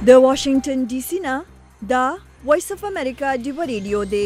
د واشنگټن ډي سي نه دا وایس اف امریکا ډیو ریډیو دی.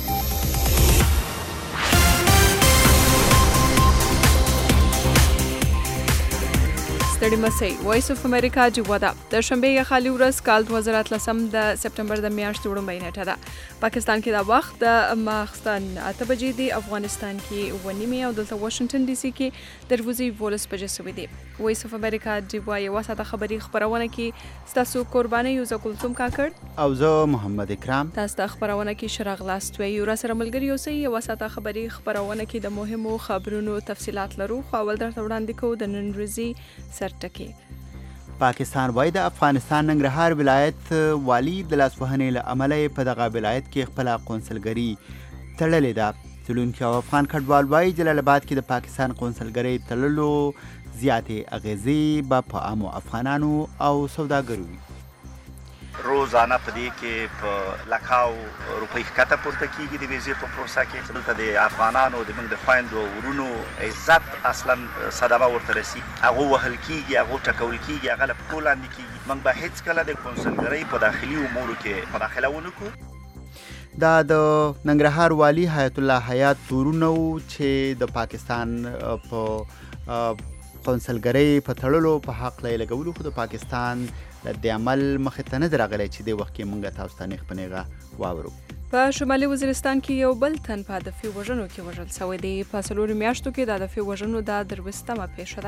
ستړي مسئ وایس اف امریکا ډیو ده. د شنبه یا خالي ورځ کال 2013 د سپټمبر د میاشتې وړاندې نیټه ده. پاکستان کې دا وخت د ماخستن 8 بجې دی، افغانستان کې 9:30 او دلته واشنگټن ډي سي کې دروازې 12 بجې شوې دي. وایس اف امریکا ډیو یو وساته خبری خبرونه کې تاسو قرباني یو زکلثوم کاکړ او زه محمد اکرام تاسو ته خبرونه کې شراغ لاستوي یو سره ملګری اوسئ. یو وساته خبری خبرونه کې د مهمو خبرونو تفصيلات لرو، خو اول درته وړاندې کوو د نن ورځې سرټکی. پاکستان وايي د افغانستان ننګرهار ولایت والی د لاسوهنې له امله په دغه ولایت کې خپل قونسلګري تړلې ده. څلونکي او افغان کډوال وايي جلال آباد کې د پاکستان قونسلګري تړلو زیاتې اغیزې به په عامو افغانانو او سوداګرو وي. روزانه په دې کې په لکاو روپۍ ښکته پورته کېږي د ویزې په پروسه کې. دلته د افغانانو د موږ د خویندو ورونو عزت اصلا صدمه ورته رسي، هغه وهل کېږي، هغه ټکول کېږي، هغه له پښو لاندې کېږي. موږ به هېڅکله د قونسلګرۍ په داخلي امورو کې مداخله ونه کړو. دا د ننګرهار والی حیات الله حیات تورونه چې د پاکستان په قونسلګرۍ په تړلو په حق لګولو، خو د پاکستان د عمل مخې ته نه راغلی چې د وخت کې موږ تاسو ته نیغ په نیغه واورو. په شمالي وزیرستان کې یو بل تن په هدفي وژنو کې وژل شوی دی. په څلورو میاشتو کې د هدفي وژنو دا دروستمه پیښه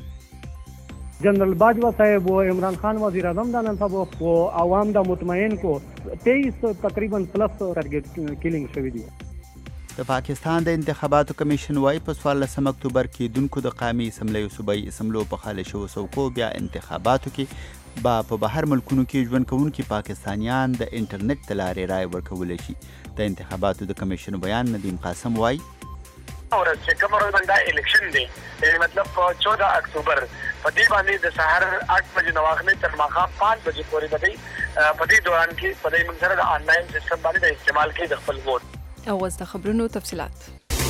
ده. جنرال باجوا صاحب و عمران خان وزیر اعظم دا نن صاحب و عوام دا مطمئن کو 23 تقریبا پلس ټارګټ کیلینګ شوی دی. د پاکستان د انتخاباتو کمیشن وايي په 14 اکتوبر کې دونکو د قومي اسمبلی او صوبایي اسمبلو په خاله شو سوکو بیا انتخاباتو کې په بهر ملکونو کې ژوند کوونکي پاکستانیان د انټرنیټ ته لارې رای ورکولی شي. د انتخاباتو د کمیشن بیان ندیم قاسم وايي اور چې کوم ورځ دا الیکشن دی، مطلب 14 اکتوبر په دې باندې د سحر 8 بجې نواخلې تر ماښام 5 بجې پورې بدی په دې دوران کې په دې موږ سره د آنلاین سیستم باندې د استعمال کې د خپل ووټ او اوس د خبرونو تفصيلات.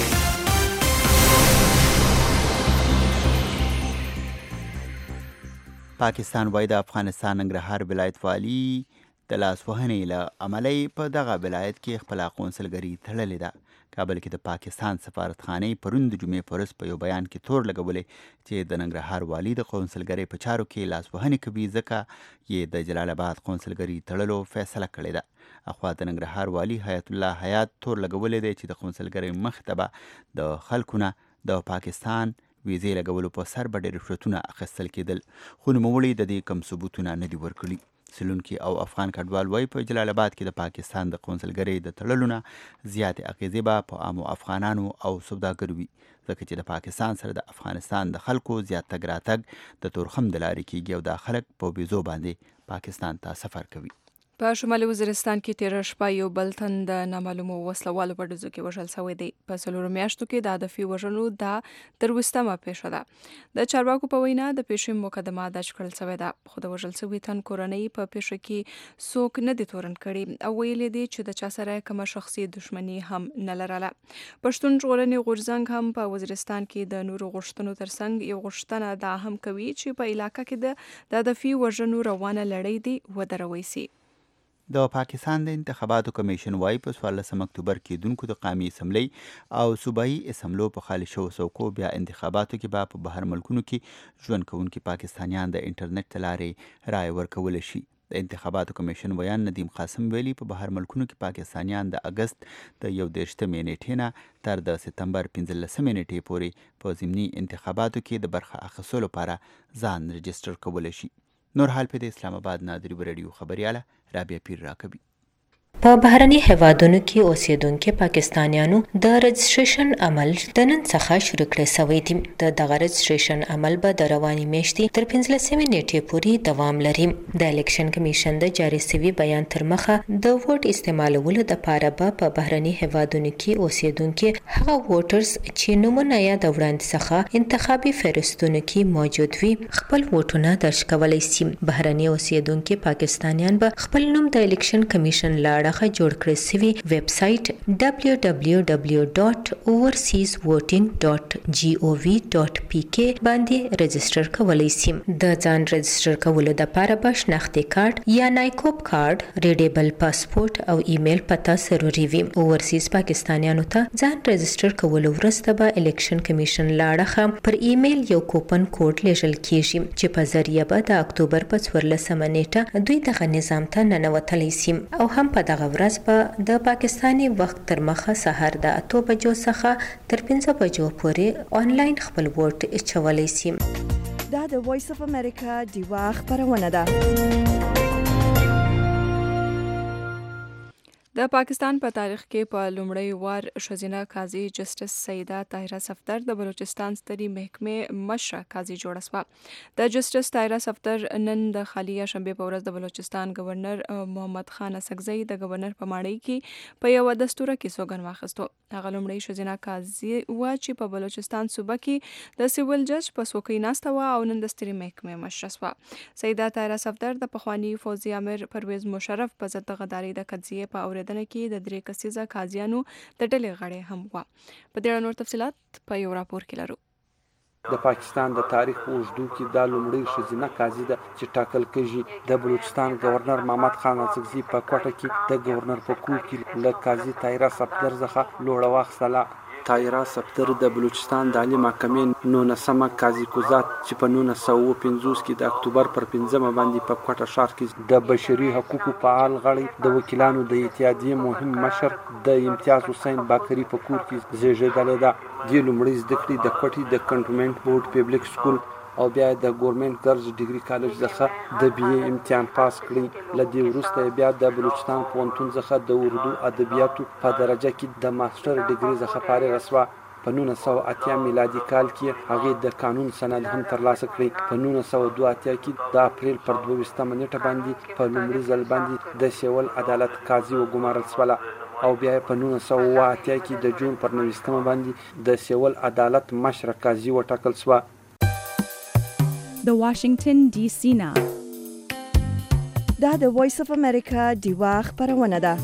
پاکستان وايي د افغانستان ننګرهار ولایت والی د لاسوهنې له امله په دغه ولایت کې خپل قونسلګري تړلې ده. کابل کې د پاکستان سفارتخانې پرون د جمعې په ورځ په یو بیان کې تور لګولې چې د ننګرهار والی د قونسلګرۍ په چارو کې لاسوهنې کوي، ځکه یې د جلال آباد قونسلګري تړلو فیصله کړې ده. اخوا د ننګرهار والی حیات الله حیات تور لګولې دی چې د قونسلګرۍ مخې ته به د خلکو نه د پاکستان ویزې لګولو په سر به ډېر رشوتونه اخیستل کېدل، خو نوموړي د دې کم ثبوتونه نه دي ورکړي. سلونکي او افغان کډوال وايي په جلال آباد کې د پاکستان د قونسلګرۍ د تړلو نه زیاتې اغیزې به په عامو افغانانو او سوداګرو وي، ځکه چې د پاکستان سره د افغانستان د خلکو زیات تګ راتګ د تورخم د لارې کېږي او دا خلک په ویزو باندې پاکستان ته سفر کوي. په شمالي وزیرستان کې تیر شپه یو بل تن د نامعلومو وسلوالو په ډزو کې وژل شوی دی. په څلورو میاشتو کې د هدفي وژنو دا دروستمه پیښه ده. د چارواکو په وینا د پیښې مقدمه درج کړل شوې ده، خو د وژل شوي تن کورنۍ په پیښه کې څوک نه دي تورن کړي او ویلي دي چې د چا سره کومه شخصي دښمني هم نه لرله. پښتون ژغورنې غورځنګ هم په وزیرستان کې د نورو غوښتنو ترڅنګ یو غوښتنه دا هم کوي چې په علاقه کې د هدفي وژنو روانه لړۍ دي ودروي سي. د پاکستان د انتخاباتو کمیشن وايي په 14 اکتوبر کې دونکو د قومي اسمبلی او صوبایي اسمبلو په خالي شو سوکو بیا انتخاباتو کې به په بهر ملکونو کې ژوند کوونکي پاکستانیان د انټرنیټ ته لارې رای ورکولی شي. د انتخاباتو کمیشن بیان ندیم قاسم ویلي په بهر ملکونو کې پاکستانیان د اگست د 21 نیټې نه تر د سپتمبر 15 نیټې پورې په ضمني انتخاباتو کې د برخه اخیستلو لپاره ځان رجسټر کولی شي. نور حال په د اسلام آباد نادری رادیو خبرياله رابعه پیر راکبي. په بهرني هیوادونو کې اوسېدونکو پاکستانیانو د رجسټریشن عمل د نن څخه شروع کړی شوی دی. د رجسټریشن عمل به د رواني میاشتې تر 15 نیټې پورې دوام لري. د الیکشن کمیشن د جاري شوی بیان تر مخه د ووټ استعمالولو لپاره په بهرني هیوادونو کې اوسېدونکو هغه ووټرز چې نومونه یې د وړاندې څخه انتخابي فهرستونو کې موجود وي خپل ووټونه درج کولی شي. بهرني اوسېدونکو پاکستانیان به خپل نوم د الیکشن کمیشن لاړ لاړه جوړ کړی سوي ویب سټ www.overseasvoting.gov.pk باندې رجسټر کولای شئ. د ځان رجسټر کولو لپاره به شناختی کارت یا نایکوب کارت، ریډیبل پاسپورت او ایمیل پته ضروري وي. اوورسیز پاکستانیانو ته ځان رجسټر کولو وروسته به الیکشن کمیشن لاړه پر ایمیل یو کوپن کوډ لیږل کیږي چې په ذریعہ به د اکتوبر په 14 نیټه دوی دغه نظام ته ننوتلی شي او هم په دغه ورځ به د پاکستاني وخت تر مخه سهار د 8 بجو څخه تر 5 بجو پورې آنلاین خپل ووټ اچولی شي. دا د وایس اف امریکا دیوا خبرونه ده. د پاکستان په تاریخ کې په لومړی وار ښځینه قاضي جسټس سیده طاهره صفدر د بلوچستان سترې محکمې مشره قاضي جوړه شوه. د جسټس طاهره صفدر نن د خالي شنبې په ورځ د بلوچستان گورنر محمد خان اسکزی د گورنر په ماڼۍ کې په یو دستوره کې سوګند واخیستو. هغه لومړی ښځینه قاضي و چې په بلوچستان صوبه کې د سیول جج په څوکۍ ناسته وه او نن د سترې محکمې مشره شوه. سیده طاهره صفدر د پخواني فوځي امیر پرویز مشرف په ضد د غدارۍ د قضیې په اورېدنه کې د 3 کسیزه قاضیانو د ډلې غړی هم وه. په دې اړه نور تفصیلات په یو راپور کې لرو. د پاکستان د تاریخ په اوږدو کې دا لومړی ښځینه قاضي ده چې ټاکل کېږي. د بلوچستان گورنر محمد خان اسکزي په کوټه کې د گورنر په کور کې له قاضي طاهره صفدر څخه لوړه واخیستله. طاهره صفدر د بلوچستان د عالی محکمې 19مه قاضي کوزات چې په 1950 کې د اکتوبر پر 5 باندې په کوټه ښار کې د بشري حقوقو فعال غړی د وکیلانو د اتحادیې مهم مشر د امتیاز حسین باقری په کور کې زیږېدلې ده. د لومړۍ زده کړې د کوټې د کنټونمنټ بورډ پبلک سکول او بیا د ګورنمنت ګرلز ډیګري کالج څخه د بی اے امتحان پاس کړی. له دې وروسته بیا د بلوچستان پوهنتون څخه د اردو ادبیاتو په درجه کې د ماستر ډیګري څخه فارغ شوه. په 1980 میلادي کال کې هغه د قانون سند هم ترلاسه کړی. په 1982 کې د اپریل پر 22 نیټه باندې په لومړي ځل باندې د سیول عدالت قاضي وګمارل شوه او بیا په 1980 کې د جون پر 19 باندې د سیول عدالت مشره قاضي وټاکل شوه. د واشنگټن ډي سي نه دا د وایس اف امریکا دیوا خبرونه ده.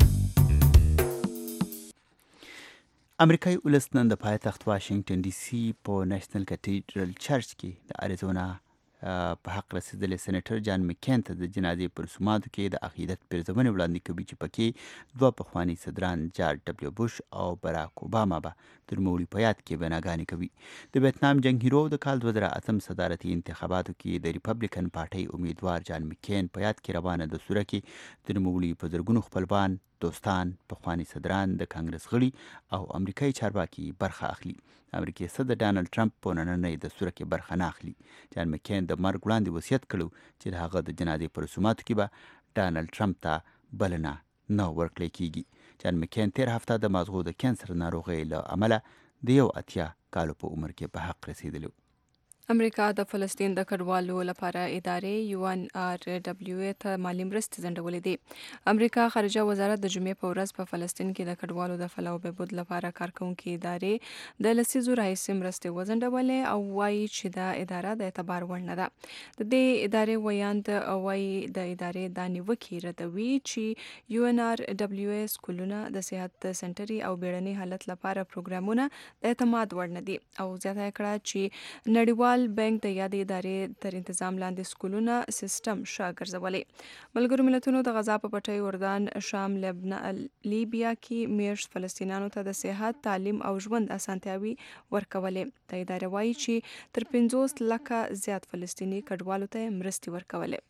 امریکایي ولس نن د پایتخت واشنگټن ډي سي په نېشنل کیتیډرل چرچ کې د اریزونا په حق رسیدلی سېنیټر جان مکین ته د جنازې په رسوماتو کې د عقیدت پیرزونې وړاندې کوي چې پکې 2 پخواني صدران جارج ډبلیو بوش او براک اوباما به د نوموړي په یاد کې بناګانې کوي. د ویتنام جنګ هیرو د کال 2008 صدارتي انتخاباتو کې د ریپبلیکن پارټۍ امیدوار جان مکین په یاد کې روانه دستوره کې د نوموړي په زرګونو خپلوان، دوستان، پخواني صدران، د کانګرس غړي او امریکایي چارواکي برخه اخلي. امریکایي صدر ډانلډ ټرمپ په نننۍ دستوره کې برخه نه اخلي. جان مکین د مرګ وړاندې وصیت کړی چې د هغه د جنازې په رسوماتو کې به ډانلډ ټرمپ ته بلنه نه ورکړی کیږي. جان مکین تیر هفته د مازغو د کینسر ناروغۍ له امله د 80 کالو په عمر کې په حق رسیدلی. امریکا د فلسطین د کډوالو لپاره ادارې UNRWA ته مالی مرستې ځنډولې دي. امریکا خارجه وزارت د جمعې په ورځ په فلسطین کې د کډوالو د فلاح و بهبود لپاره کارکونکي ادارې د لسیزو راهیسې مرستې وځنډولې او وایي چې دا اداره د اعتبار وړ نه ده. د دې ادارې ویاند وایي د ادارې دا نیوکې ردوي چې UNRWA سکولونه د صحت سنټري او بیړني حالت لپاره پروګرامونه د اعتماد وړ نه دي او زیاته کړه چې نړیوال بانک د یادې ادارې تر انتظام لاندې سکولونه سیستم ګرځولې. ملګرو ملتونو د غزا په پټۍ، اردن، شام، لیبیا کې میشت فلسطینیانو ته د صحت، تعلیم او ژوند اسانتیاوي ورکولې. د ادارې وایي چې تر 50 لکه زیات فلسطیني کډوالو ته مرستې ورکولې.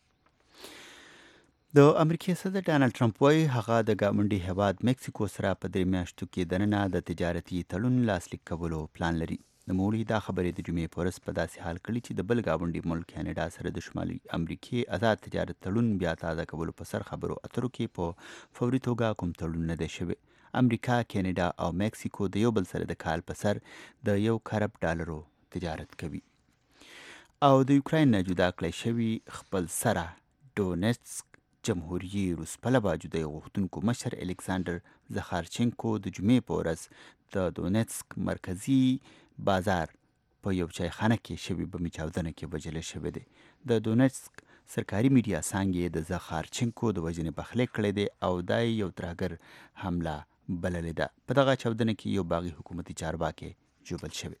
د امریکای صدر ډانلډ ټرمپ وایي هغه د ګاونډي هیواد مکسیکو سره په 3 میاشتو کې دننه د تجارتي تړون لاسلیک کولو پلان لري. نوموړي دا خبرې د جمعې په ورځ په داسې حال کړي چې د بل ګاونډي ملک کاناډا سره د شمالي امریکې آزاد تجارت تړون بیا تازه کولو په سر خبرو اترو کې په فوري توګه کوم تړون نه دی شوی. امریکا، کاناډا او مکسیکو د یو بل سره د کال په سر د $1 خرب تجارت کوي. او د یوکراین نه جدا کړی شوي خپل سره ډونیټسک جمهوریت روسپله باجوده غوښتونکو مشر الکساندر زخارچنکو د جمعې په ورځ د دونیټسک مرکزی بازار په یو چایخانه کې شوي بمې چاودنه کې وژل شوی دی. د دونیټسک سرکاري میډیا څانګې د زخارچنکو د وژنې پخلی کړی دی او دا یو ترهګر حمله بللې ده. په دغه چاودنه کې یو باغي حکومتي چارواکی ژوبل شوی.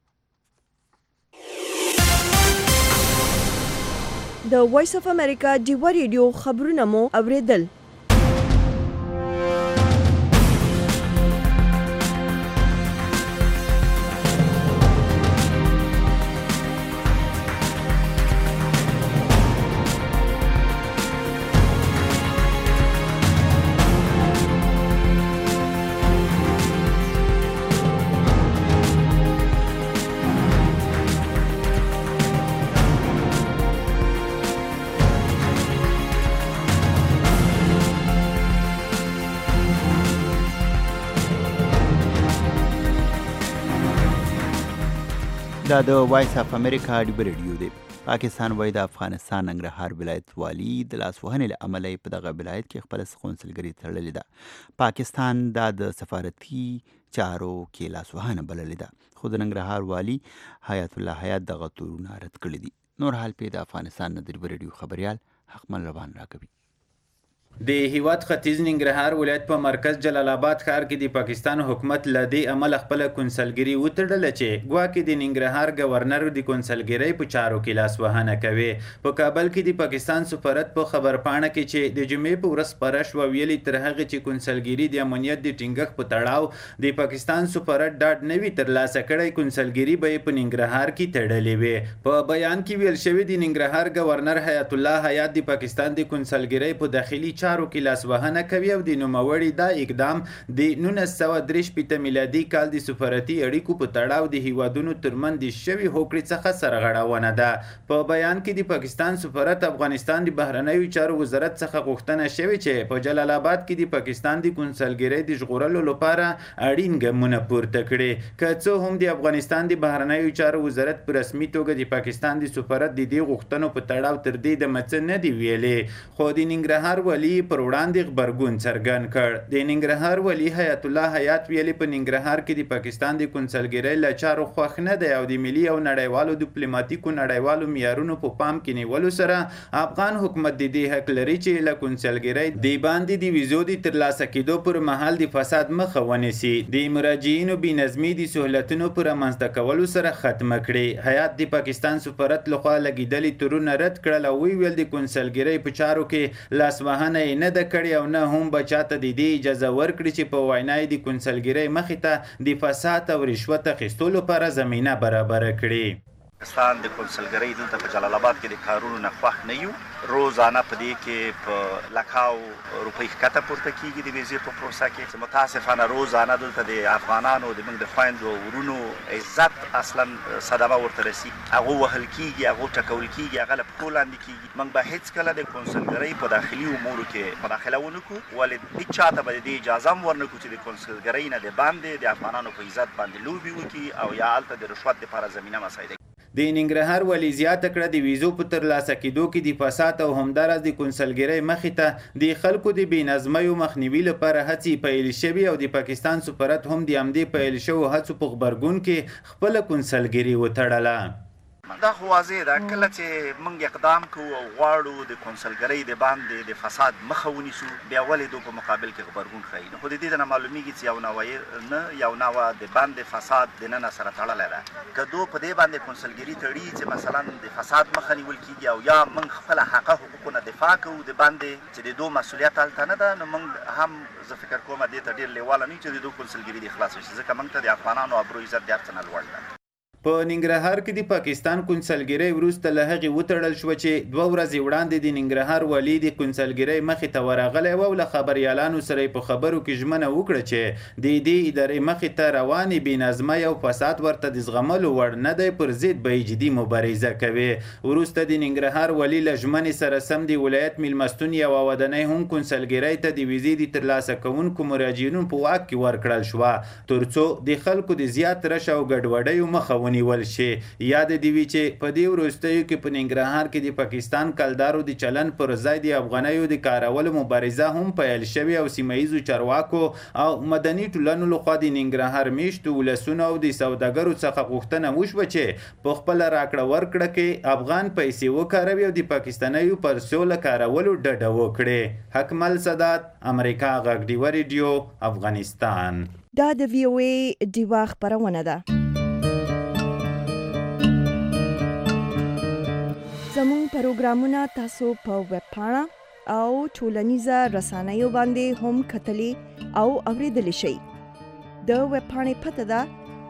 د وایس اف امریکا ډیوا ریډیو خبرونه مو اوریدل. دا د وایس اف امریکا ډیوا ریډیو دی. پاکستان وایي د افغانستان ننګرهار ولایت والي د لاسوهنې له امله په دغه ولایت کې خپله قونسلګري تړلې ده. پاکستان دا د سفارتي چارو کې لاسوهنه بللې ده، خو د ننګرهار والي حیات الله حیات دغه تورونه رد کړي دي. نور حال پې د افغانستان نه د ډیوا ریډیو خبریال حقمل روان راکوي. د هیواد ختیځ ننګرهار ولایت په مرکز جلال آباد ښار کې د پاکستان حکومت له دې امله خپله کونسلګري وتړله چې ګواکې د ننګرهار ګورنر د کونسلګرۍ په چارو کې لاسوهنه کوي. په کابل کې د پاکستان سفارت په خبرپاڼه کې چې د جمعې په ورځ خپره شوه ویلي تر هغې چې کونسلګري د امنیت د ټینګښت په تړاو د پاکستان سفارت ډاډ نه وي ترلاسه کړی، کونسلګري به یې په ننګرهار کې تړلې وي. په بیان کې ویل شوي د ننګرهار ګورنر حیات الله حیات د پاکستان د کونسلګرۍ په داخلي چارو کې لاسوهنه کوي او د نوموړي دا اقدام د 1963 میلادي کال د سفارتي اړیکو په تړاو د هیوادونو ترمنځ د شوي هوکړې څخه سرغړونه ده. په بیان کې د پاکستان سفارت افغانستان د بهرنیو چارو وزارت څخه غوښتنه شوې چې په جلال آباد کې د پاکستان د کونسلګرۍ د ژغورلو لپاره اړین ګامونه پورته کړي. که څه هم د افغانستان د بهرنیو چارو وزارت په رسمي توګه د پاکستان د سفارت د دې غوښتنو په تړاو تر دې دمه څه نه دي ویلي، خو د ننګرهار والي پر وړاندې غبرګون څرګند کړ. د ننګرهار والي حیات الله حیات ویلي په ننګرهار کې د پاکستان د کونسلګرۍ له چارو خوښ نه دی او د ملي او نړیوالو ډیپلوماتیکو نړیوالو معیارونو په پام کې نیولو سره افغان حکومت د دې حق لري چې له کونسلګرۍ د باندې د ویزو د ترلاسه کېدو پر مهال د فساد مخه ونیسي، د مراجعینو بې نظمي د سهولتونو په رامنځته کولو سره ختمه کړي. حیات د پاکستان سفارت لخوا لګېدلي تورونه رد کړل او ویل د کونسلګرۍ په چارو کې لاسوهنه یې نه ده کړې او نه هم به چاته د دې اجازه ورکړي چې په وینا یې د کونسلګرۍ مخې ته د فساد او رشوت اخیستو لپاره زمینه برابره کړي. پاکستان د کونسلګرۍ دلته په جلال آباد کې د کارونو نه خوښ نه یو. روزانه په دې کې په لکاو روپۍ ښکته پورته کېږي د ویزې په پروسه کې. متاسفانه روزانه دلته د افغانانو د موږ د خویندو ورونو عزت اصلا صدمه ورته رسي، هغه وهل کېږي، هغه ټکول کېږي، هغه له پښو لاندې کېږي. موږ به هېڅکله د کونسلګرۍ په داخلي امورو کې مداخله ونه کړو، ولې هېڅ چاته به د دې اجازه هم ورنه کړو چې د کونسلګرۍ نه د باندې د افغانانو په عزت باندې لوبې وکړي او یا هلته د رشوت دپاره زمینه مساعده. د ننګرهار والي زیاته کړه د ویزو په ترلاسه کېدو کې د فساد او همداراز د کونسلګرۍ مخې ته د خلکو د بې نظمیو مخنیوي لپاره هڅې پیل شوي او د پاکستان سفارت هم د همدې پیل شوو هڅو په غبرګون کې خپله کونسلګري وتړله. دا خو واضح ده، کله چې موږ اقدام کوو او غواړو د کونسلګرۍ د باندې د فساد مخه ونیسو، بیا ولې دو په مقابل کې غبرګون ښیي. نو خو د دې نه معلومیږي چې یو نوعه د باندې فساد دننه سره تړلی ده. که دو په دې باندې کونسلګري تړي چې مثلا د فساد مخه نیول کېږي او یا موږ خپله حقه حقوقونه دفاع کوو د باندې چې د دو مسؤلیت هلته نه ده، نو موږ هم زه فکر کوم دې ته ډېر لیواله نه یو چې د دو کونسلګري دې خلاصه شي، ځکه موږ ته د افغانانو ابرو عزت د هر څه نه لوړ ده. په ننګرهار کې د پاکستان کونسلګرۍ وروسته له هغې وتړل شوه چې 2 ورځې وړاندې د ننګرهار والي د کونسلګرۍ مخې ته ورغلی و او له خبریالانو سره یې په خبرو کې ژمنه وکړه چې د دې ادارې مخې ته روانې بې نظمۍ او فساد ورته د زغملو وړ نه دی، پر ضد به یې جدي مبارزه کوي. وروسته د ننګرهار والي له ژمنې سره سم د ولایت میلمستون یوه ودانۍ هم کونسلګرۍ ته د ویزې د ترلاسه کوونکو مراجعینو په واک کې ورکړل شوه، تر څو د خلکو د زیات رش او ګډوډیو مخه ونیول شي. یاد دی وی چې په دې وروستیو کې په ننګرهار کې د پاکستان کلدارو د چلن پر ځای د افغانیو د کارولو مبارزه هم پیل شوې او سیمه‌ییزو چارواکو او مدني ټولنو لخوا د ننګرهار میشتو ولسونو او د سوداګرو څخه غوښتنه وشوه چې په خپله راکړه ورکړه کې افغان پیسې وکاروي او د پاکستانیو پر سوله کارولو ډډه وکړي. حکمل سادات، امریکا غږ ډیوه ریډیو، افغانستان. دا د وی او ای ډیوه خپرونه ده. زموږ پروګرامونه تاسو په ویب پاڼه او ټولنیزه رسنیو باندې هم کتلی او اوریدلی شئ. د ویب پاڼې پته ده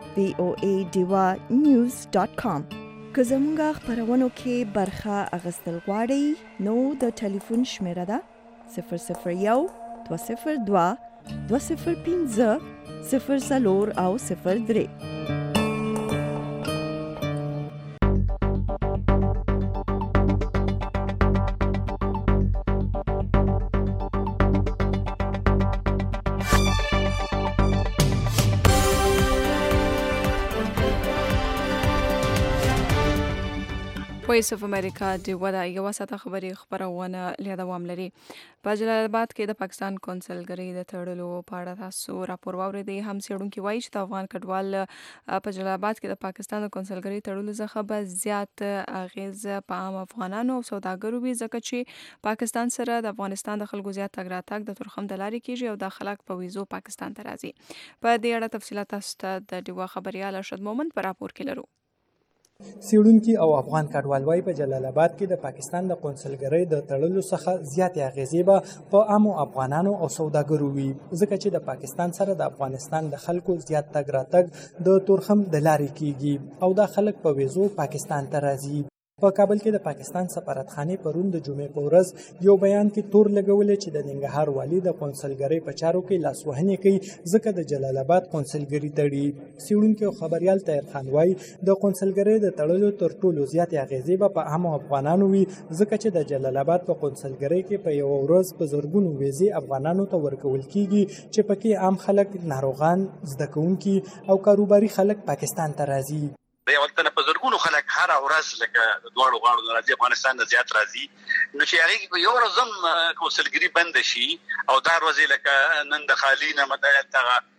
voadivanews.com. که زموږ خپرونو کې برخه اخیستل غواړئ نو د ټلیفون شمیره ده 001 202 205 04 او 03. وایس اف امریکا ډیوه ده. یوه ساعته خبري خپرونه له دوام لري. په جلال آباد کې د پاکستان کونسلګرۍ د تړلو په اړه تاسو راپور واورېدئ. هم څېړونکي وایي چې د افغان کډوال په جلال آباد کې د پاکستان د کونسلګرۍ تړلو څخه به زیات اغیز په عام افغانانو او سوداګرو وي، ځکه چې پاکستان سره د افغانستان د خلکو زیات تګ راتګ د تورخم د لارې کېږي او دا خلک په ویزو پاکستان ته راځي. په دې اړه تفصیلات تاسو ته د ډیوه خبریال ارشد مومند په راپور کې لرو. څېړونکي او افغان کډوال وايي په جلال آباد کې د پاکستان د قونسلګرۍ د تړلو څخه زیاتې اغیزې به په عامو افغانانو او سوداګرو وي، ځکه چې د پاکستان سره د افغانستان د خلکو زیات تګ راتګ د تورخم د لارې کیږي او دا خلک په ویزو پاکستان ته راځي. په کابل کې د پاکستان سفارتخانې پرون د جمعې په ورځ یو بیان کې تور لګولې چې د ننګرهار والي د قونسلګرۍ په چارو کې لاسوهنې کوي، ځکه د جلال آباد قونسلګري تړي. څېړونکی او خبریال طاهر خان وایي د قونسلګرۍ د تړلو تر ټولو زیاتې اغیزې به په عامو افغانانو وي، ځکه چې د جلال آباد په قونسلګرۍ کې په یوه ورځ په زرګونو ویزې افغانانو ته ورکول کیږي چې پکې عام خلک، ناروغان، زده کوونکي او کاروباري خلک پاکستان ته راځي. د یو وخت په زرګونو خلک هر ورځ لکه دواړو غاړو نه راځي، افغانستان نه زیات راځي، نو چې هغه په یو ورځ هم کونسلګري بند شي او دا ورځ لکه نن د خالي نه مدایت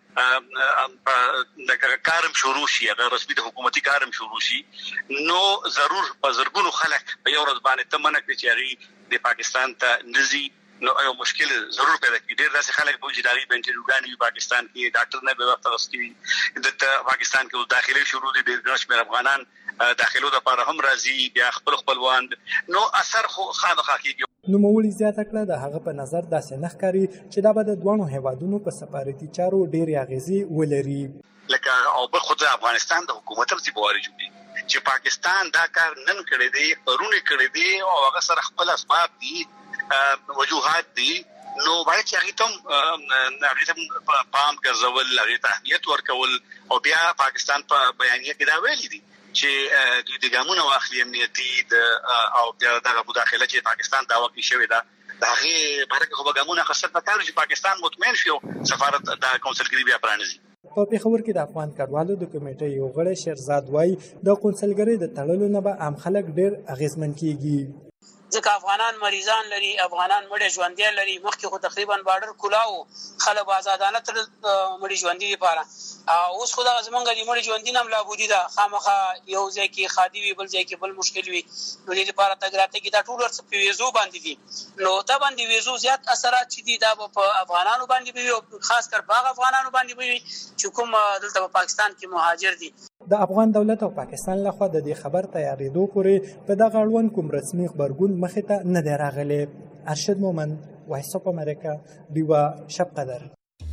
لکه کارم شروع شي، هغه رسمي د حکومتي کارم شروع شي، نو ضرور په زرګونو خلک په یو ورځ باندې تمنه کوي چې هغه د پاکستان ته نزي، نو یو مشکل ضرور پیدا کیږي. ډېر داسې خلک به چې داري بنټریوګان وي پاکستان کې، ډاکټر نه به وخت غوښتي د پاکستان کې داخلي شروع دي، ډېر شمېر افغانان داخلو د لپاره هم راځي، بیا خپل خپلوان، نو اثر خو خامخا کیږي. نوموړي زیاته کړه د هغه په نظر داسې نه ښکاري چې دا به د دوه هیوادونو په سفارتي چارو ډېرې اغیزې ولري. لکه او بل خو د افغانستان د حکومت هم ذمہواری جوړي چې پاکستان دا کار نن کړی دی، پرونه کړی دی او هغه سره خپل اسباب دي، وجوهات دي، نو باید چې هغه ته پام ګرځول، هغه ته اهمیت ورکول او بیا پاکستان په بیانیه کې دا ویلي دي چې د ګامونو واخلي امنیتي او دغه مداخله چې پاکستان دا وکړي شوې ده، د هغې باره کې خو به ګامونه اخیستل پکار چې پاکستان مطمئن شي او سفارت د کونسلګري بیا پرانیزي. په پېښور کې د افغان کډوالو د کمیټې یو غړی شیرزاد وایي د قونسلګرۍ د تړلو نه به عام خلک ډېر اغېزمن کیږي، ځکه افغانان مریضان لري، افغانان مړه ژوندۍ لري. مخکې خو تقریبا بارډر کلاو، خلک آزادانه تر مړي ژوندۍ لپاره، اوس خو دا زمونږ د مړي ژوندۍ هم لابودي ده، خامخا یو ځای کې خادي وي، بل ځای کې بل مشکل وي، نو دې لپاره تګ راتګ کې دا ټول څه په ویزو باندې دي، نو دا باندې ویزو زیات اثرات چې دي دا په افغانانو باندې وي او خاص کر باغ افغانانو باندې وي چې کوم دلته په پاکستان کې مهاجر دي. د افغان دولت او پاکستان لخوا د دې خبر تیارېدو پورې په دغه اړوند کوم رسمي خبرګون مخې ته نه دی راغلی. ارشد مومند، وایس اف امریکا، ډیوه شب قدر.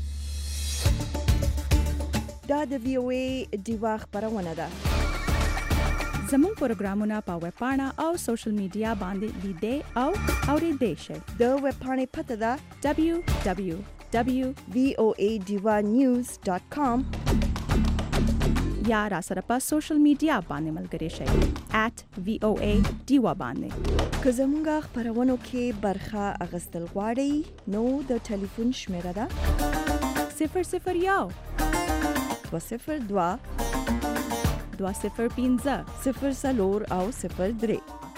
دا د وی او ای ډیوه خبرونه ده. زموږ پروګرامونه په ویب پاڼه او سوشل میډیا باندې لیدئ او اورېدئ شئ. د ویب پاڼې پته ده www.voadivanews.com یا را سره په سوشل میډیا باندې ملګري شئ @VOA ډیوه باندې. که زموږ خبرونو کې برخه اخیستل غواړئ نو د ټلیفون شمیره ده 001 202 205 04 او 03.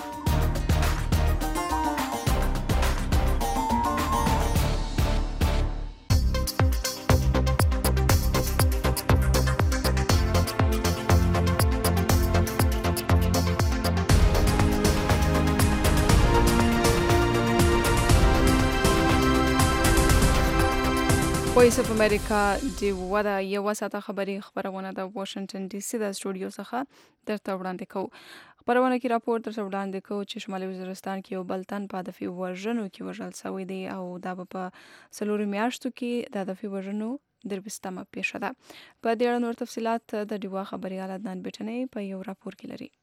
وایس اف امریکا دی ودا یو ساته خبرونه د واشنگټن ډي سي د سټوډیو څخه درته وړاندې کوو. خبرونه کې راپور درته وړاندې کوو چې شمالي وزیرستان کې یو بل تن په هدفي وژنو کې وژل شوی دی او دا په 4 میاشتو کې د هدفي وژنو دروستمه پیښه ده. په دې اړه نور تفصيلات د ډیوا خبريال عدنان بیٹنې په یو راپور کې لري.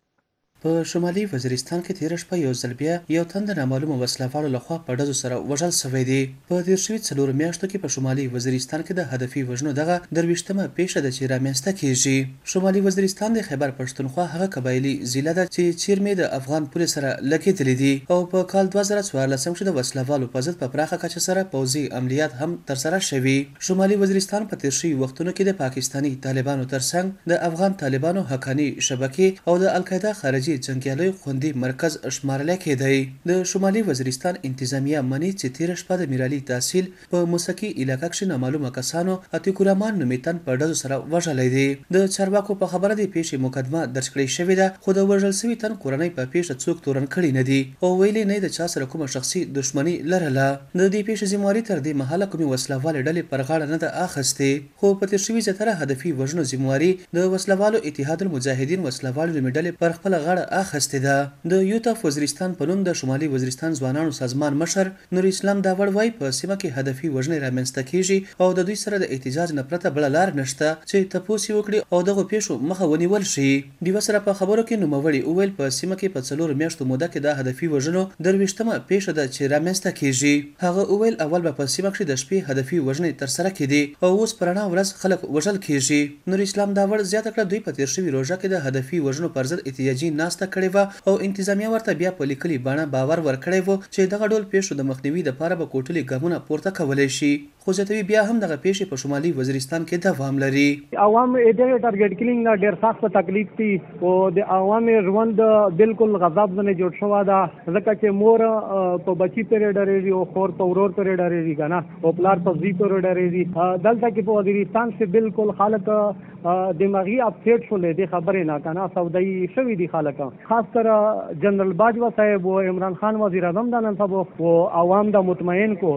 په شمالي وزیرستان کې تیر شپه یو ځل بیا یو تند نامعلومه وسلهوالو لخوا په ډزو سره وژل شوی دی. په تیر شوي 4 میاشتو کې په شمالي وزیرستان کې د هدفي وژنو دغه درویشتمه پیښه د چې رامنځته کیږي. شمالي وزیرستان د خیبر پښتونخوا هغه قبایلی ضلع ده چې چیرمې د افغان پولیس سره لګیدلې دي او په کال 2014 کې د وسلهوالو په ضد په پراخه کچه سره پوځي عملیات هم ترسره شوي. شمالي وزیرستان په تیر شوي وختونو کې د پاکستانی طالبانو ترڅنګ د افغان طالبانو حقانی شبکې او د القاعده خارجي جنگیالیو خوندي مرکز شمارل کېدی. د شمالي وزیرستان انتظامیه منی چې تیر شپه د میرالي تحصیل په موسکی علاقې کې نامعلومه کسانو اتیک الرحمن نومیتن په ډزو سره وژلې دي. د چارواکو په خبره دی پیښې مقدمه درج کړې شوې ده خو د وژل شوي تن کورنۍ په پیښه څوک تورن کړي نه دي او ویلي نه د چا سره کومه شخصي دښمنی لرله. د دې پیښې ذمہواری تر دې مهاله کومي وسلهوالې ډلې پر غاړه نه ده اخیستې خو په تیر شوي زیاتره هدفي وژنو ذمہواری د وسلهوالو اتحاد المجاهدین وسلهوالو ډلې پر خپل غاړه اخیسته ده. د یوتا وزیرستان په نوم د شمالي وزیرستان ځوانانو سازمان مشر نور اسلام داوړ وای په سیمه کې هدفي وژنې رامنځته کیږي او د دوی سره د احتجاج نه پرته بل لار نشته چې تاسو وکړي او دغه پیښو مخه ونیول شي. د وسره په خبرو کې نوموړي اویل په سیمه کې په 4 میاشتو موده کې د هدفي وژنو درويشتمه پیښه ده چې رامنځته کیږي. هغه اویل اول په سیمه کې د شپې هدفي وژنې تر سره کړي او اوس پرانا ورځ خلک وژل کیږي. نور اسلام داوړ زیاته کړه دوی په تیر شوي روزه کې د هدفي وژنو پر ضد احتجاجي ناسته کړې و او انتظامیه ورته بیا په لیکلي بڼه باور ورکړی و چې دغه ډول پیښو د مخنیوي لپاره به کوټلي ګامونه پورته کولای شي. خو زیاتوي بیا هم دغه پیښې په شمالي وزیرستان کې دوام لري. عوام یې ټارګټ کلینګ نه ډېر سخت تکلیف دي او د عوامي ژوند بالکل غضب نه جوړ شو دا ځکه چې مور په بچی پرې ډارېږي او خور په ورور پرې ډارېږي کنه او پلار په زی پرې ډارېږي. دلته کې په وزیرستان کې بالکل خلک دماغي اپسیټ شولې دي خبرې نه کنه سودای شوی دي خلک خاص کر جنرال باجوا صاحب او عمران خان وزیر اعظم دا نن سبا او عوام دا مطمئن کو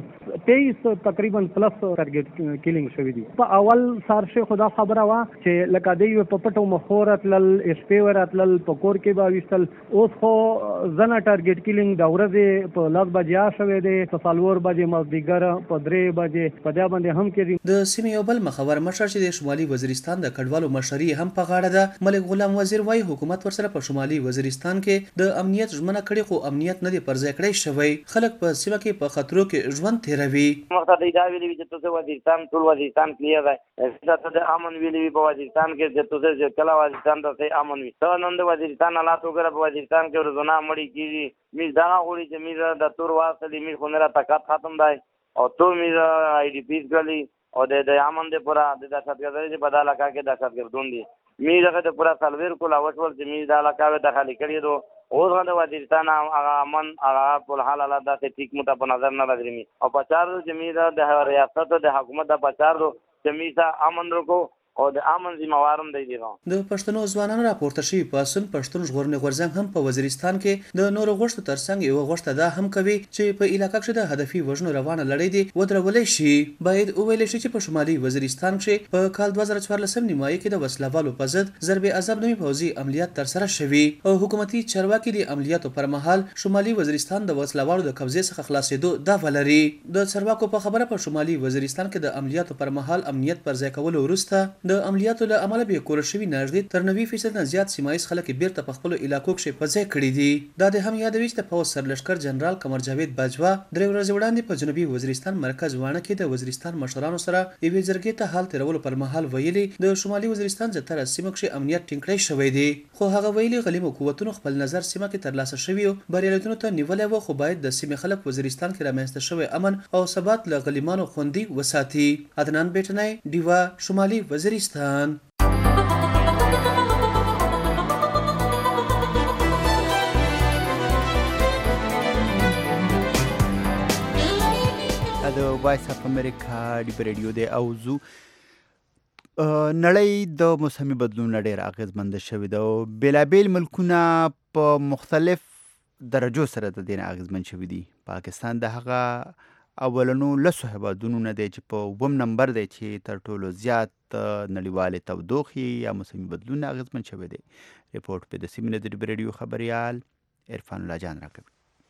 23 تقریبا پلس ټارګټ کیلینګ شوی دي. په اول سارشه خدا خبره وا چې لکه دی په پټو مخورت لل اسپیورت لل پکور کې با وشتل اوس خو زنه ټارګټ کیلینګ دا ورځ په لاس بجیا شوی دی په سالور بجې مزدګر په 3 بجې په دا باندې هم کې د سیمې یو بل مخور مشر چې د شمالي وزیرستان د کډوالو مشري هم په غاړه ده. ملک غلام وزیر وايي حکومت ورسره په شمالي وزیرستان کې د امنیت ژمنه کړې خو امنیت نه دی پر ځای کړی شوی. خلک په سیمه کې په خطرو کې ژوند تیروي. مخته دا ویلي چې تاسو وزیرستان ټول وزیرستان کلیئر دی دا ته امن ویلي په وزیرستان کې چې تاسو چې کله وزیرستان ته امن وي ته نن د وزیرستان حالات وګوره په وزیرستان کې ورزونه مړی کیږي می دا غوړي چې می د تور واسطه می خو نه را طاقت ختم دی او تو می آی ډی پیز غلي او د امن د پورا د دهشتګردۍ په بدل علاقه کې دهشتګردون دي می دغه د پورا سالویر کولا وټول چې می د علاقه د خالی کړی دو اوس غو د وزیرستان هغه امن هغه په حال حالات د ټیک مت په نظر نه راځي او پچار چې د ریاست د حکومت د پچار چې می دا امن رکو او د امن ذمہوارم دی دي. د پښتنو ځوانانو راپورته شوی پاسون پښتون ژغورنې غورځنګ هم په وزیرستان کې د نورو غوښتو ترڅنګ یو غوښته دا هم کوي چې په علاقې کې د هدفي وژنو روانه لړۍ دی ودرولې شي. باید وویل شي چې په شمالي وزیرستان کې په کال 2014 نیمایي کې د وسلهوالو په ضد ضرب عذاب نومي پوځي عملیات ترسره شوي او حکومتي چارواکي د عملیاتو پر مهال شمالي وزیرستان د وسلهوالو د قبضې څخه خلاصېدو دا ولري. د چارواکو په خبره په شمالي وزیرستان کې د عملیاتو پر مهال امنیت پر ځای کولو وروسته د عملیاتو له امله به کور شوی نږدې تر 90% نه زیات سیمایي خلک بیرته په خپل علاقو کې په ځای کړی دي. دا د هم یادوي چې د پوز سرلشکر جنرال قمر جاوید باجوا درې ورځې وړاندې په جنوبي وزیرستان مرکز وانه کې د وزیرستان مشرانو سره یوې جرګې ته حال تیرولو پر مهال ویلي د شمالي وزیرستان زیاتره سیمو کې امنیت ټینګ کړی شوی دی خو هغه ویلي غلیمو قوتونو خپل نظر سیمه کې ترلاسه شوی او بریالیتونو ته نیولې و خو باید د سیمې خلک وزیرستان کې رامنځته شوی امن او ثبات له غلیمانو خوندي وساتي. عدنان بیٹنای ډیوا شمالي وزیرستان. د وایس اف امریکا ډیپ ریډیو دی او زو نړۍ د موسمي بدلون ډېر اغېزمنده شوې ده او بېلابېل ملکونه په مختلف درجو سره د دې نه اغېزمن شوي دي. پاکستان د هغه اولنو لسو هېوادونو نه دی چې په 2 نمبر دی چې تر ټولو زیات نړیوالې تودوخې یا موسمي بدلون اغېزمن شوی دی. ریپورټ په د سیمې د ډیپ ریډیو خبریال عرفان الله جان راکوي.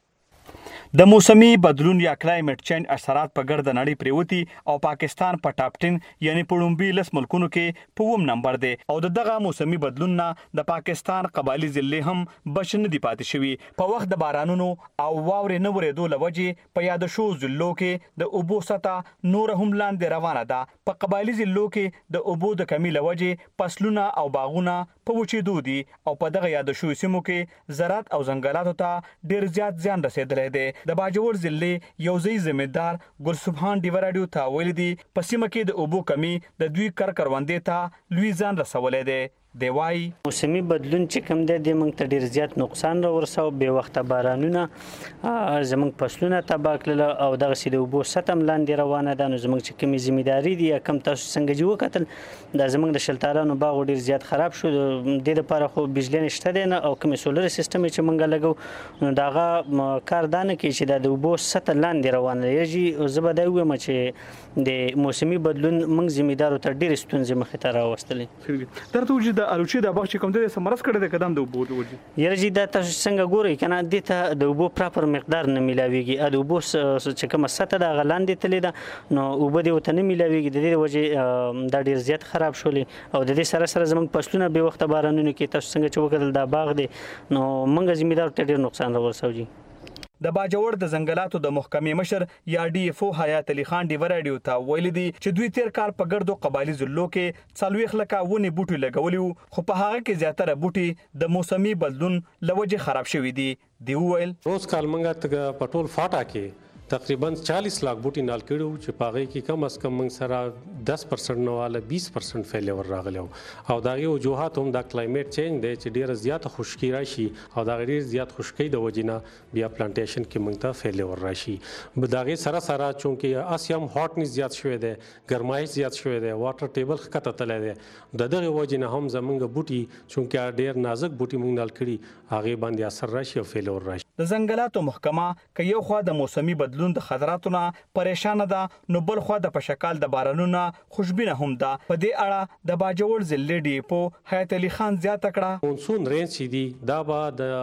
د موسمي بدلون یا کلایمټ چینج اثرات په ګرد نړۍ پریوتی او پاکستان په ټاپ 10 یعنی په لومړي 10 ملکونو کې په 2 نمبر دی او دغه موسمي بدلون نه د پاکستان قبایلی ضلع هم بشن دی پاتې شوی. په وخت د بارانونو او واورې نه ورېدو لوجې په یاد شو ضلعو کې د اوبو سطح نور هم لاندې روانه ده. په قبایلی ضلعو کې د اوبو د کمی لوجې فصلونه او باغونه په وچېدو دي او په دغه یاد شو سیمو کې زراعت او ځنګلاتو ته ډیر زیات زیان رسیدلی دی. د باجوړ ضلع یو ځای ضمیدار ګل سبحان ډیو راډیو ته ویلي دي په سیمه کې د اوبو کمی د دوی کروندې ته لوی ځان رسولی دی. دی وایي موسمي بدلون چې کوم دی د موږ ته ډېر زیات نقصان راورساو. بې وخته بارانونه زموږ فصلونه تباه کړل او دغسې د اوبو سطح هم لاندې روانه ده. نو زموږ چې کومې ذمهداري دي یا کوم تاسو څنګه چې وکتل دا زموږ د شلتالانو باغ ډېر زیات خراب شو. د دې دپاره خو بجلي نشته دی نه او کومې سولر سیسټم چې موږ لګو نو د هغه کار دا نه کوي چې دا د اوبو سطح لاندې روانه دی. زه به دا ووایم چې د موسمي بدلون موږ ذمهدارو ته ډېرې ستونزې مخې ته راوستلې. درته وجه الوچې د باغ چې کوم دی سمرس کړی دی قدم د اوبو د وجې یاره جی دا تاسو څنګه ګورئ که نه دې ته د اوبو پراپر مقدار نه میلاویږي. د اوبو چې کومه سطح ده هغه لاندې تللې ده نو اوبه دې ورته نه میلاویږي. د دې د وجې دا ډېر زیات خراب شولې او د دې سره سره زموږ فصلونه بې وخته بارانونو کې تاسو څنګه چې وکتل دا باغ دی نو موږ ذمهدارو ته ډېر نقصان راورسوي جي. د باجوړ د ځنګلاتو د محکمې مشر یا ډي اف او حیات علي خان ډیو راډیو ته ویلي دي چې دوی تیر کال په ګردو قبایلی ضلعو کې 40 لکه ونې بوټي لګولي خو په هغه کې زیاتره بوټي د موسمي بدلون لوجې خراب شوي دي. دی ویل روز کال منګه په ټول فاټا کې تقریبا 40 लाख بوټي نال کړو چې پاغې کې کم از کم موږ سره 10% نه والا 20% فیلور راغلی او دا یو وجوهات هم د کلایمټ چینج دی چې ډیره زیاته خشکی راشي او دا ډیر زیات خشکی د وجینا بیا پلانټیشن کې موږ ته فیلور راشي. دا سره سره چونکې اسیم هاټنس زیات شوی دی ګرمایش زیات شوی دی واټر ټیبل ښکته تللی دی دغه وجینا هم زمونږ بوټي چونکې ډیر نازک بوټي موږ نال کړي هغه باندې اثر راشي او فیلور راشي. د ځنګلاتو محکمه که یو خوا د موسمي بدلون د خطراتونه پریشانه ده نو بل خوا د پشکال د بارانونو خوشبینه هم ده. په دې اړه د باجوړ ضلع ډیپو حیات علي خان زیاته کړه مونسون رینج چې دی دا به د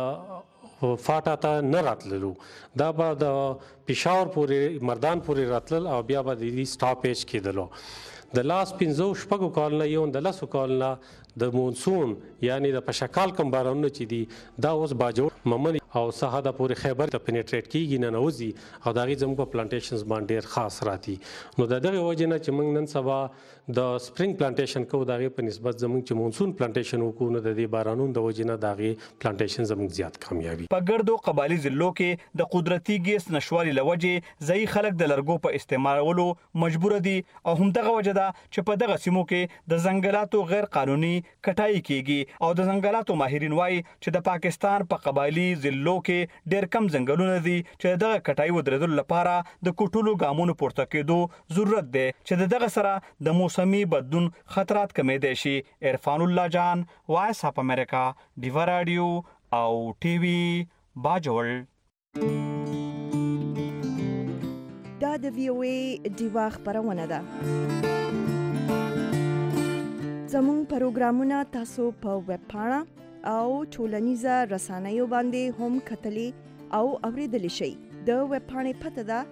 فاټا ته نه راتللو دا به د پېښور پورې مردان پورې راتلل او بیا به د دې سټاپیج کېدلو. د لاس 15 کالونه یو د لسو کالونه د مونسون یعنی د پشکال کوم بارانونه چې دي دا اوس باجوړ ممن او سهاده پورې خیبر ته پینټریټ کیږي نه نوځي او دا غي زموږ په پلانټیشنز باندې ډیر خاص راتی. نو د دغه وجه نه چې موږ نن سبا د سپرینګ پلانټیشن کوو دا غي په نسبت زموږ چې مونسون پلانټیشن وکړو نو د دې بارانونو د وجه نه دا غي پلانټیشن زموږ زیات کامیابی. په ګردو قبایلی ضلعو کې د قدرتي ګیس نشوالي لوجه ځای خلک د لرګو په استعمالولو مجبور دي او هم دغه وجه ده چې په دغه سیمو کې د ځنګلاتو غیر قانوني کټای کیږي او د ځنګلاتو ماهرین وایي چې د پاکستان په قبایلی ضلعو کې ډېر کم ځنګلونه دي چې دغه کټای ودرېدل لپاره د کوټولو ګامونو پورته کېدو ضرورت دی چې دغه سره د موسمي بدلون خطرات کمېدای شي. عرفان الله جان وایس اف امریکا ډیو راډیو او ټي وي باجوړ. دا د وی او ای ډیوا خبرونه ده. زموږ پروګرامونه تاسو په ویب پاڼه او ټولنیزه رسنیو باندې هم کتلی او اوریدلی شئ. د ویب پاڼې پته ده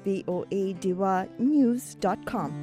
voadivanews.com.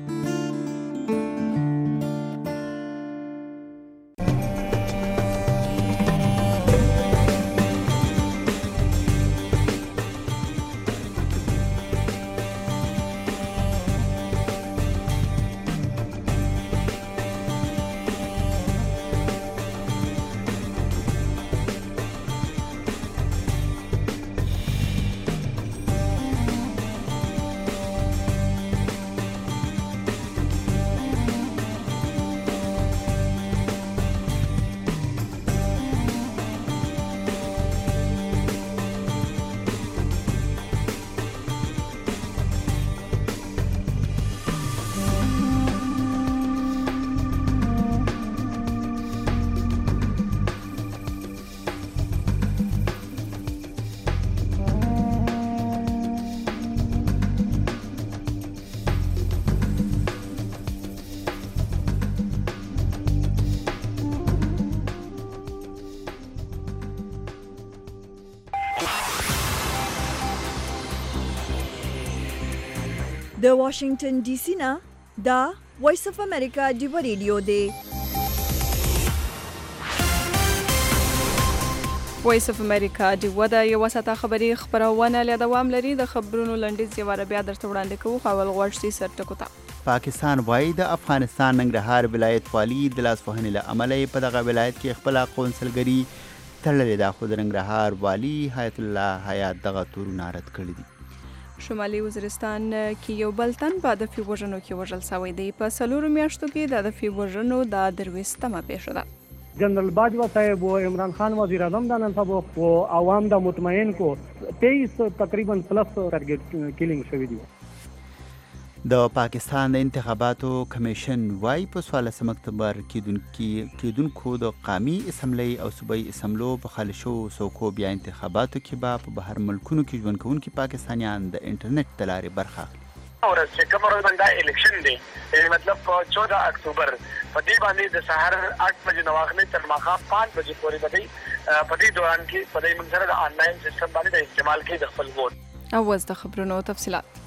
د واشنگټن ډي سي نه دا وایس اف امریکا دی ریډیو دی. وایس اف امریکا دی ودا یو ساته خبری خبرونه له دوام لري. د خبرونو لنډیز یو بیا درته وړاندې کوو. خپل غوښتي سرټکو ته پاکستان وایي د افغانستان ننګرهار ولایت والی د لاسوهنې له امله په دغه ولایت کې خپل قونسلګري تړلې ده، خو د ننګرهار والی حیات الله حیات دغه تورونه رد کړي دي. شمالي وزیرستان کې یو بل تن په هدفي وژنو کې وژل شوی دی. په 4 میاشتو کې د هدفي وژنو د 23مه پیښه ده. جنرال باجوا صاحب و عمران خان وزیر اعظم دا نن سبا و عوام دا مطمئن کو 23 تقریبا پلس ټارګټ کیلینګ شوی دی. د پاکستان د انتخاباتو کمیشن وايي په 14 اکتوبر کېدونکو د قومي اسمبلی او صوبایي اسمبلو په خالشو سوکو بیا انتخاباتو کې به په بهر ملکونو کې ژوند کوونکي پاکستانیان د انټرنیټ د لارې برخه اخلي. اور چې کوم ورځ دا الیکشن دی مطلب 14 اکتوبر په دې باندې د سهار 8 بجې نواخلې تر ماښام 5 بجې پورې باندې په دې دوران کې په دې منځره د آنلاین سیستم باندې د استعمال کې د خپل ووټ او د خبرونو تفصيلات.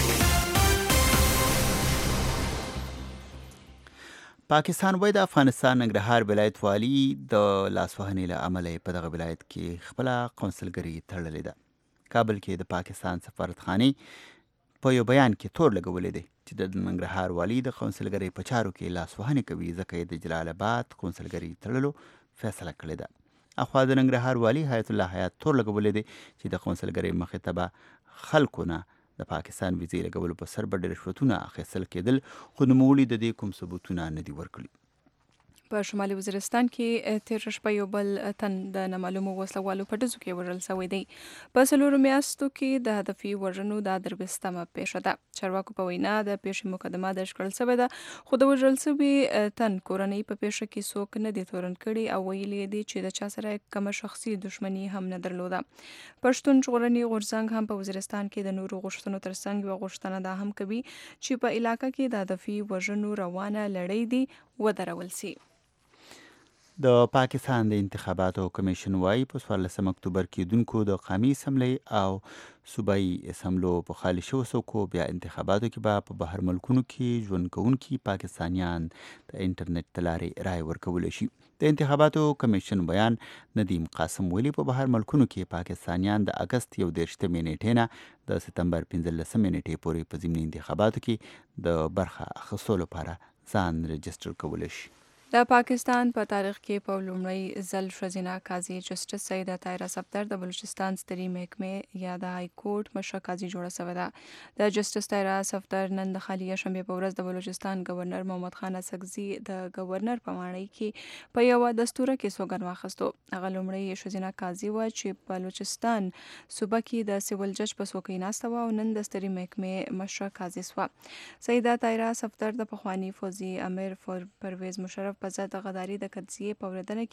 پاکستان وایي د افغانستان ننګرهار ولایت والی د لاسوهنې له امله په دغه ولایت کې خپل قونسلګري تړلې ده. کابل کې د پاکستان سفارتخانه په یو بیان کې تور لګولې دی چې د ننګرهار والی د قونسلګرۍ په چارو کې لاسوهنې کوي، ځکه یې د جلال آباد قونسلګرۍ تړلو فیصله کړې ده. اخوا د ننګرهار والی حیات الله حیات تور لګولې دی چې د قونسلګرۍ مخې ته به خلکو نه د پاکستان ویزې لګولو په سر به رشوتونه اخیستل کېدل، خو نوموړي د دې کوم ثبوتونه نه دي ورکړي. په شمالي وزیرستان کې تیر شپه یو بل تن د نامعلومو وسلوالو په ډزو کې وژل شوی دی. په 4 میاشتو کې د هدفي وژنو د 23مه پیښه ده. چارواکو په وینا د پیښې مقدمه درج کړل شوې ده، خو د وژل شوي تن کورنۍ په پیښه کې څوک نه دي تورن کړي او ویلي دي چې د چا سره کوم شخصي دښمني هم نه درلوده. پښتون ژغورنې غورځنګ هم په وزیرستان کې د نورو غوښتنو ترڅنګ یو غوښتنه ده هم کوي چې په علاقه کې د هدفي وژنو روانه لړۍ دی ودرول شي. د پاکستان د انتخاباتو کمیشن وايي په 14 اکتوبر کېدونکو د قومي اسمبلی او صوبایي اسمبلو په خالي شوو سوکو بیا انتخاباتو کې به په بهر ملکونو کې ژوند کوونکي پاکستانیان د انټرنیټ د لارې رای ورکولی شي. د انتخاباتو کمیشن بیان ندیم قاسم ویلي په بهر ملکونو کې پاکستانیان د اگست 31 نیټې نه د سپتمبر 15 نیټې پورې په ضمني انتخاباتو کې د برخه اخیستلو لپاره ځان رجسټر کولی شي. د پاکستان په تاریخ کې په لومړی ځل ښځینه قاضي جسټس سیده طاهره صفدر د بلوچستان سترې محکمې یا د های کورټ مشره قاضي جوړه شوې ده. د جسټس طاهره صفدر نن د خالیه شنبې په ورځ د بلوچستان گورنر محمد خان اسکزي د گورنر په ماڼۍ کې په یو دستوره کې سوګند واخیستو. هغه لومړی ښځینه قاضي و چې په بلوچستان صوبه کې د سیول جج په څوکۍ ناسته و او نن د سترې محکمې مشره قاضي شوه. سیده طاهره صفدر د پخواني فوزي امیر پرویز مشرف په ضد غداري د قضیې په اورېدنه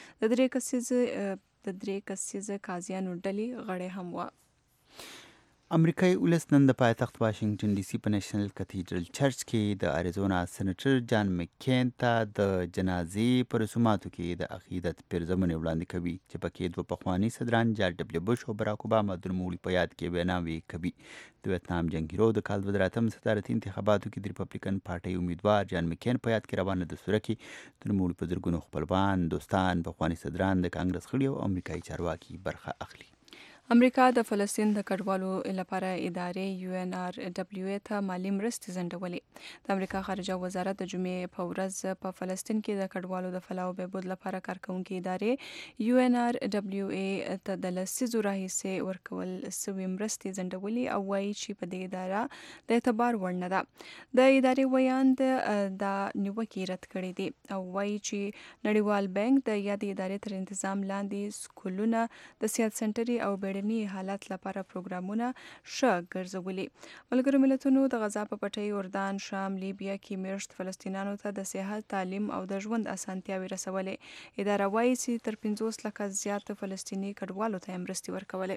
کې د 3 کسیزه قاضیانو ډلې غړې هم وه. امریکایي ولس نن د پایتخت واشنگټن ډي سي په نېشنل کتیډرل چرچ کې د اریزونا سېنیټر جان مکین ته د جنازې په رسوماتو کې د عقیدت پیرزمنې وړاندې کوي چې پکې دوه پخواني صدران جارج ډبلیو بش او براک اوباما د نوموړي په یاد کې ویناوې کوي. د ویتنام جنګیرو د کال 2008 صدارتي انتخاباتو کې د ریپبلیکن پارټۍ امیدوار جان مکین په یاد کې روانه دستوره کې د نوموړي په زرګونو خپلوان، دوستان، پخواني صدران، د کانګرس غړي او امریکایي چارواکي برخه اخلي. امریکا د فلسطین د کډوالو لپاره ادارې UNRWA ته مالی مرستې ځنډولې. د امریکا خارجه وزارت د جمعې په ورځ په فلسطین کې د کډوالو د فلاح او بهبود لپاره کارکونکي ادارې UNRWA ته د لسیزو راهیسې ورکول سوي مرستې ځنډولې او وایي چې په دې اداره د اعتبار وړ نه ده. د ادارې ویاند د نیوکې رد کړې دي او وایي چې نړیوال بانک د یادې ادارې تر انتظام لاندې سکولونه د سیاحت سنټري او بیړني حالت لپاره پروګرامونه ښه ګرځولي. ملګرو ملتونو د غزا په پټۍ، اردن، شام، لیبیا کې میشت فلسطینیانو ته د صحت، تعلیم او د ژوند اسانتیاوې رسولې. اداره وایي چې تر 50 لکه زیات فلسطیني کډوالو ته مرستې ورکولې.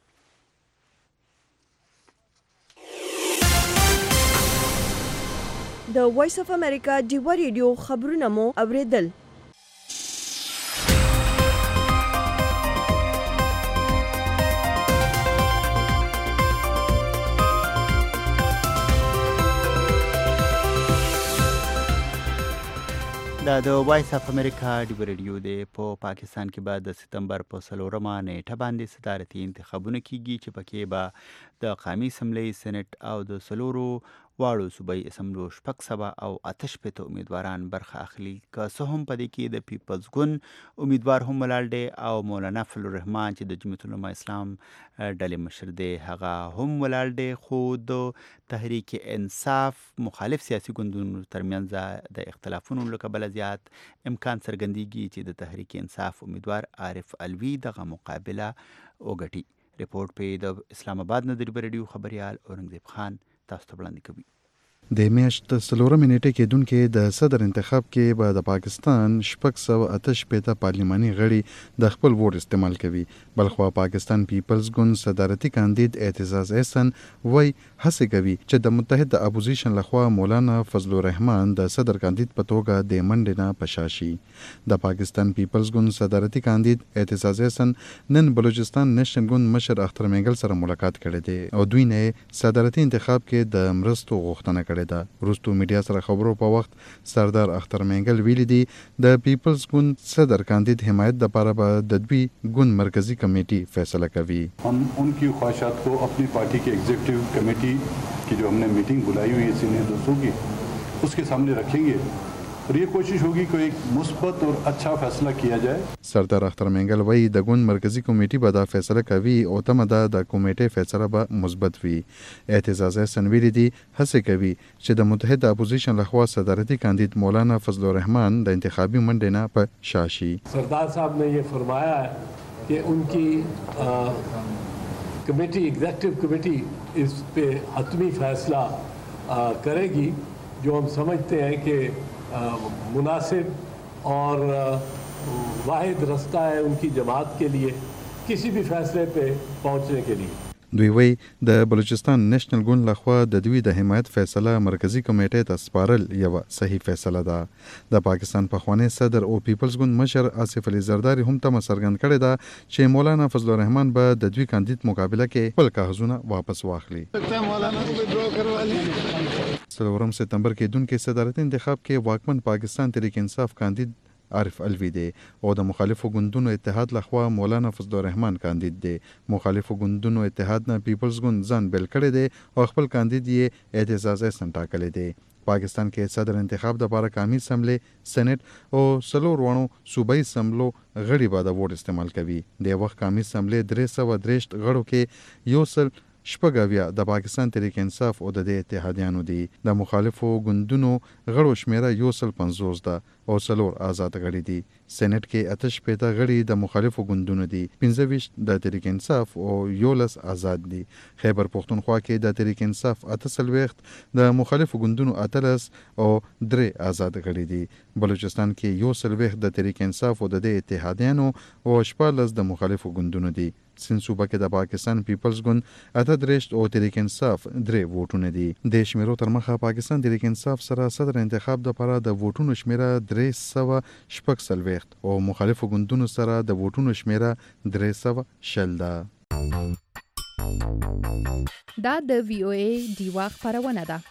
د وایس اف امریکا ډیوا ریډیو خبرونه مو اوریدل. دا د وایس اف امریکا ډیو ریډیو دی. په پاکستان کې به د سپتمبر په 4مه نیټه باندې صدارتي انتخابونه کیږي چې پکې به د قومي اسمبلی، سېنات او د څلورو واړو صوبایي اسمبلو 600 او 88 امیدواران برخه اخلي. که څه هم په دې کې د پیپلز ګوند امیدوار هم ولاړ دی او مولانا فضل الرحمن چې د جمعیت العلماء اسلام ډلې مشر دی هغه هم ولاړ دی، خو د تحریک انصاف مخالف سیاسي ګوندونو ترمنځ د اختلافونو له کبله زیات امکان څرګندېږي چې د تحریک انصاف امیدوار عارف علوي دغه مقابله وګټي. ریپورټ په د اسلام آباد نه د ډیو ریډیو خبريال اورنګزیب خان تاسو ته وړاندې کوي. د میاشت 4 نیټه کېدونکې د صدر انتخاب کې به د پاکستان 688 پارلماني غړي د خپل ووټ استعمال کوي. بلخوا پاکستان پیپلز ګوند صدارتي کاندید اعتزاز احسن وای هڅه کوي چې د متحد اپوزیشن لخوا مولانا فضل الرحمن د صدر کاندید په توګه د منډې نه پشاشي. د پاکستان پیپلز ګوند صدارتي کاندید اعتزاز احسن نن بلوچستان نېشنل ګوند مشر اختر مینګل سره ملاقات کړې ده او دوی نه صدارتي انتخاب کې د مرستو غوښتنه وروستو میډیا سره خبرو په وخت سردار اختر مینګل ویلي دی د پیپلز ګوند صدر کاندید حمایت لپاره به د دوی ګوند مرکزی کمیټي فیصله کوي. हम उनकी ख्वाहिशात को अपनी पार्टी के एग्जीक्यूटिव कमेटी की जो हमने मीटिंग बुलाई हुई है सीनियर दोस्तों की उसके सामने रखेंगे और ये कोशिश होगी कि एक मुस्बत और अच्छा फैसला किया जाए. سردار اختر مینګل وایي د ګوند مرکزی کمیټي به دا فیصله کوي او تمه ده د کمیټې فیصله به مثبت وي. اعتزاز احسن ویلي دي هڅه کوي چې د متحد اپوزیشن لخوا صدارتي کاندید مولانا فضل الرحمن د انتخابي منډې نه په شاشي. सरदार साहब ने ये फरमाया है कि उनकी कमेटी एग्जीक्यूटिव कमेटी इस पे हतमी फैसला करेगी जो हम समझते हैं कि मुनासिब और वाहिद रास्ता है उनकी जमात के लिए किसी भी फैसले पे पहुंचने के लिए. دوی وی د بلوچستان نېشنل ګوند لخوا د دوی د حمایت فیصله مرکزی کمیټې ته سپارل یو صحیح فیصله ده. د پاکستان پخوانی صدر او پیپلز ګوند مشر آصف علي زرداری هم تمه څرګند کړې ده چې مولانا فضل الرحمن به د دوی کاندید مقابله کې خپل کاغذونه واپس واخلي. 4 سپتمبر کې دونکو صدارتي انتخاب کې واکمن پاکستان تحریک انصاف کاندید عارف علوي دی او د مخالفو ګوندونو اتحاد لخوا مولانا فضل الرحمن کاندید دی. مخالفو ګوندونو اتحاد نه پیپلز ګوند ځان بیل کړی دی او خپل کاندید یې اعتزاز احسن ټاکلی دی. پاکستان کې صدر انتخاب د لپاره قومي اسمبلی، سېنات او څلور وړو صوبایي اسمبلو غړي به د ووټ استعمال کوي. د وخت قومي اسمبلی 363 غړو کې یو سل شپږاویا د پاکستان تحریک انصاف او د اتحادیانو دي. د مخالفو ګوندونو غړو شمیره 150 ده او څلور آزاد غړي دي. سېنات کې 88 غړي د مخالفو ګوندونو دي، 25 د تحریک انصاف او 11 آزاد دي. خیبر پختونخوا کې د تحریک انصاف 48 د مخالفو ګوندونو 18 او 3 آزاد غړي دي. بلوچستان کې 1 د تحریک انصاف او د اتحادیانو او 14 د مخالفو ګوندونو دي. سین صوبه کې د پاکستان پیپلز ګوند 38 او تحریک انصاف 3 ووټونه دي. د شمیرو تر مخه پاکستان تحریک انصاف سره صدر انتخاب لپاره د ووټونو شمیره 346 او مخالفو ګوندونو سره د ووټونو شمیره 360 ده. دا د VOA دیوا خبرونه ده.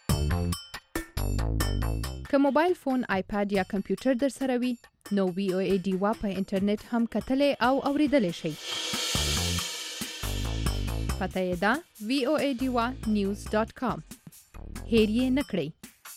که موبایل فون، آیپاد یا کمپیوټر در سره وي نو VOA دیوا په انټرنیټ هم کتلې او اوریدلې شي. پته یې ده voadiwa.news.com. هیر یې نه کړئ.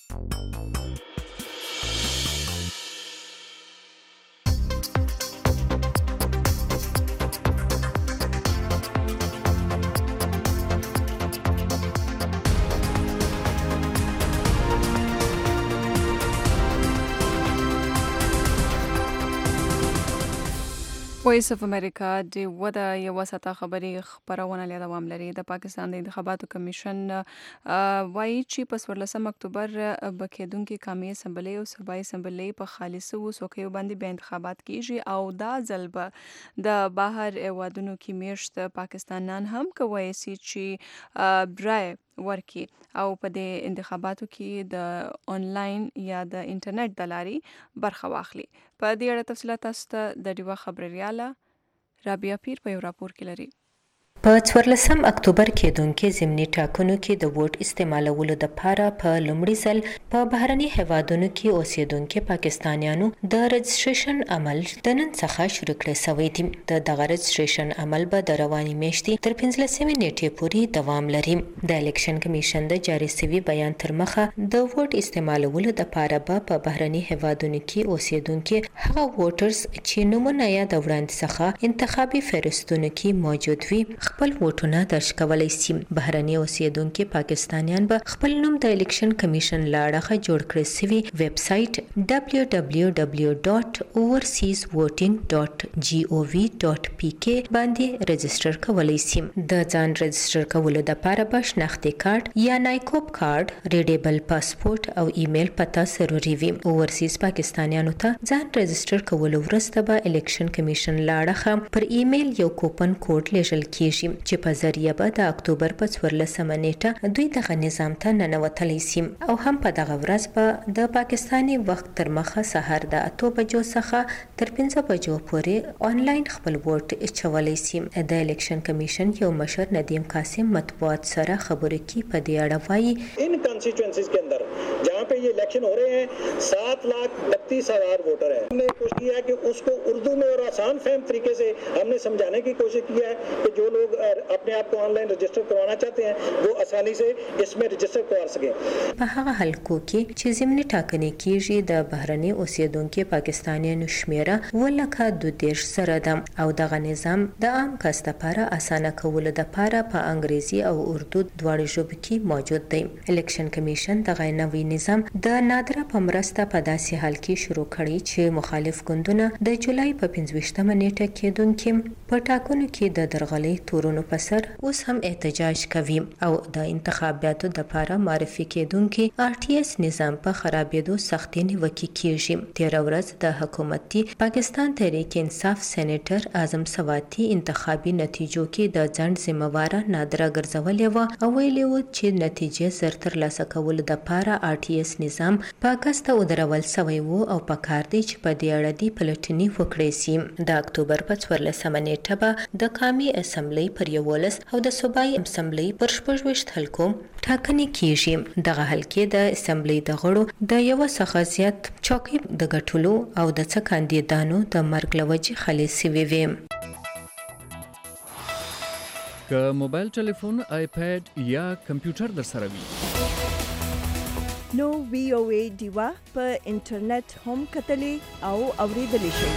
وایس اف امریکا د ودا یو ساته خبري خبرونه له دوام لري. د پاکستان د انتخاباتو کمیشن وایي چې په 14 اکتوبر بکیدونکو قومي اسمبلی او صوبایي اسمبلی په خالصو وسوکیو باندې به انتخابات کیږي او دا ځل د بهر ایوادونو کې میشت پاکستانیان هم کوي چې برای ورکی او په دې انتخاباتو کې د آنلاین یا د انټرنیټ د لارې برخه واخلي. په دې اړه تفصیلات تاسو ته د ډیوا خبرياله رابعه پیر په یو راپور کې لري. په 14 اکتوبر کېدونکو ضمني ټاکنو کې د ووټ استعمالولو لپاره په لومړي ځل په بهرني هیوادونو کې اوسېدونکو پاکستانیانو د رجسټریشن عمل د نن څخه شروع کړی شوی دی. دغه رجسټریشن عمل به د رواني میاشتې تر 15 نیټې پورې دوام لري. د الیکشن کمیشن د جاري شوي بیان تر مخه د ووټ استعمالولو لپاره به په بهرني هیوادونو کې اوسېدونکو هغه ووټرز چې نومونه یې د وړاندې څخه انتخابي فهرستونو کې موجود وي خپل ووټونه درج کولی شي. بهرني اوسېدونکو پاکستانیان به خپل نوم د الیکشن کمیشن له اړخه جوړ کړی شوي ویب سایټ www.overseasvoting.gov.pk باندې رجسټر کولی شي. د ځان رجسټر کولو لپاره به شناختي کارت یا نایکوب کارت، ریډیبل پاسپورت او ایمیل پته ضروري وي. اوورسیز پاکستانیانو ته ځان رجسټر کولو وروسته به الیکشن کمیشن له اړخه پر ایمیل یو کوپن کوډ لیږل کیږي چې په ذریعه به د اکتوبر په 14 نیټه دوی دغه نظام ته ننوتلی شي او هم په دغه ورځ به د پاکستاني وخت تر مخه سهار د 8 بجو څخه تر 5 بجو پورې آنلاین خپل ووټ اچولی شي. د الیکشن کمیشن یو مشر ندیم قاسم مطبوعات سره خبرې کې په دې اړه وایي ان کانسټیچوئنسیز के अंदर जहाँ पे ये इलेक्शन हो रहे हैं 7,32,000 वोटर हैं. हमने कोशिश की है कि उसको उर्दू में और आसान फहम तरीके से हमने समझाने की कोशिश की है कि जो लोग अपने आप को ऑनलाइन रजिस्टर करवाना चाहते हैं वो आसानी से इसमें रजिस्टर करवा सकें. په هغه حلقو کې چې ضمني ټاکنې کیږي د بهرني اوسېدونکو پاکستانیانو شمیره 1,22,000 ده او دغه نظام د عام کس لپاره اسانه کولو لپاره په انګریزي او اردو دواړو ژبو کې موجود دی. الیکشن کمیشن دغه نوی نظام د نادره په مرسته په داسې حال کې شروع کړی چې مخالف ګوندونه د جولای په 15 نیټه کېدونکو په ټاکنو کې د درغلۍ تورونو په سر اوس هم احتجاج کوي او د انتخاباتو لپاره معرفي کېدونکي RTS نظام په خرابېدو سختي نیوکې کیږي. تیر ورځ د حکومتي پاکستان تحریک انصاف سېنیټر اعظم سواتی انتخابي نتیجو کې د ځنډ ذمہواره نادره ګرځولې و او ویلي و چې نتیجې زر ترلاسه کولو لپاره RTS نظام په کسته ودرول شوی و او په کار دی چې په دې اړه دی پلټنې وکړي شي. د اکتوبر په 14 نیټه به د قومي اسمبلی پر 11 او د صوبایي اسمبلی پر 26 حلقو ټاکنې کیږي. دغه حلقې د اسمبلی د غړو د یو څخه زیات چوکۍ د ګټلو او د څه کاندیدانو د مرګ لوجې خالي شوي وي. که موبایل ټلیفون، آیپیډ یا کمپیوټر در سره وي نو VOA ډیوا په انټرنیټ هم کتلی او اوریدلی شئ.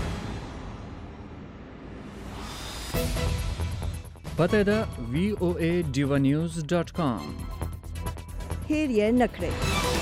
پته ده voadivanews.com. هیر یې نکړئ.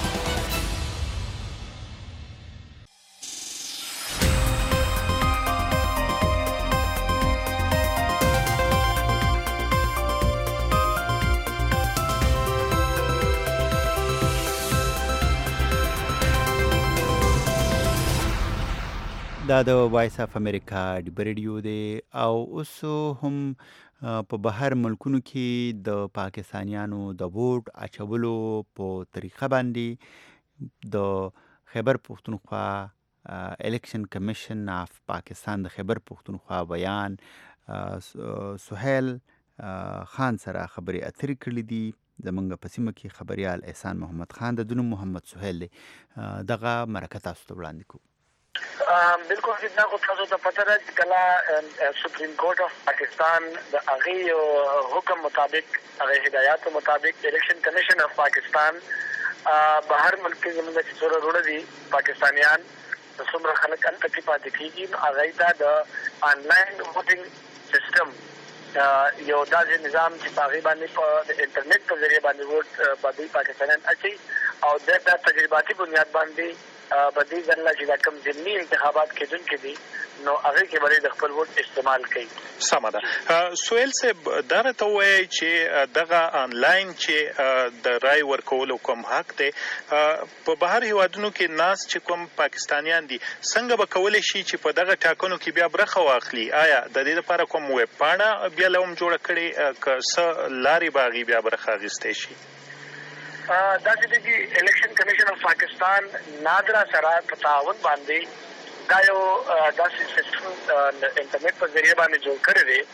دا د وایس اف امریکا د ریډیو دی او اوس هم په بهر ملکونو کې د پاکستانیانو د ووټ اچولو په طریقه باندې د خیبر پختونخوا الیکشن کمیشن اف پاکستان د خیبر پختونخوا بیان سهیل خان سره خبرې اترې کړې دي. زمونږ په سیمه کې خبریال احسان محمد خان د دنوم محمد سهیل دی. دغه مرکه تاسو ته وړاندې کوو. بالکل جدا کو تاسو ته پته ده چې کله سپریم کورټ اف پاکستان د هغه حکم مطابق هغه هدایات مطابق الیکشن کمیشن اف پاکستان بهر ملک کې زموږ چې څوره وروڼه دي پاکستانیان څومره خلک هلته کې پاتې کېږي هغه ته د آنلاین ووټینګ سیستم یو داسې نظام چې په هغې باندې په انټرنیټ په ذریعه باندې ووټ باندې پاکستانیان اچوي او د تجرباتي بنیاد باندې بدی ځله چې دا کوم ضمني انتخابات کېدونکي دي نو هغه کې باندې د خپل ووټ استعمال کوي. سمه ده. سویل صاحب دا راته وایي چې دغه آنلاین چې د رای ورکولو کوم حق دی په بهر هیوادونو کې ناس چې کوم پاکستانیان دي څنګه به کولی شي چې په دغه ټاکنو کې بیا برخه واخلي؟ آیا د دې لپاره کوم ویب پاڼه بیا له هم جوړه کړې که څه لارې به هغې بیا برخه اخیستی شي؟ دا چې د الیکشن کمیشن اف پاکستان نادرا سره په تعاون باندې دا یو داسې سیستم انټرنیټ په ذریعه باندې جوړ کړی دی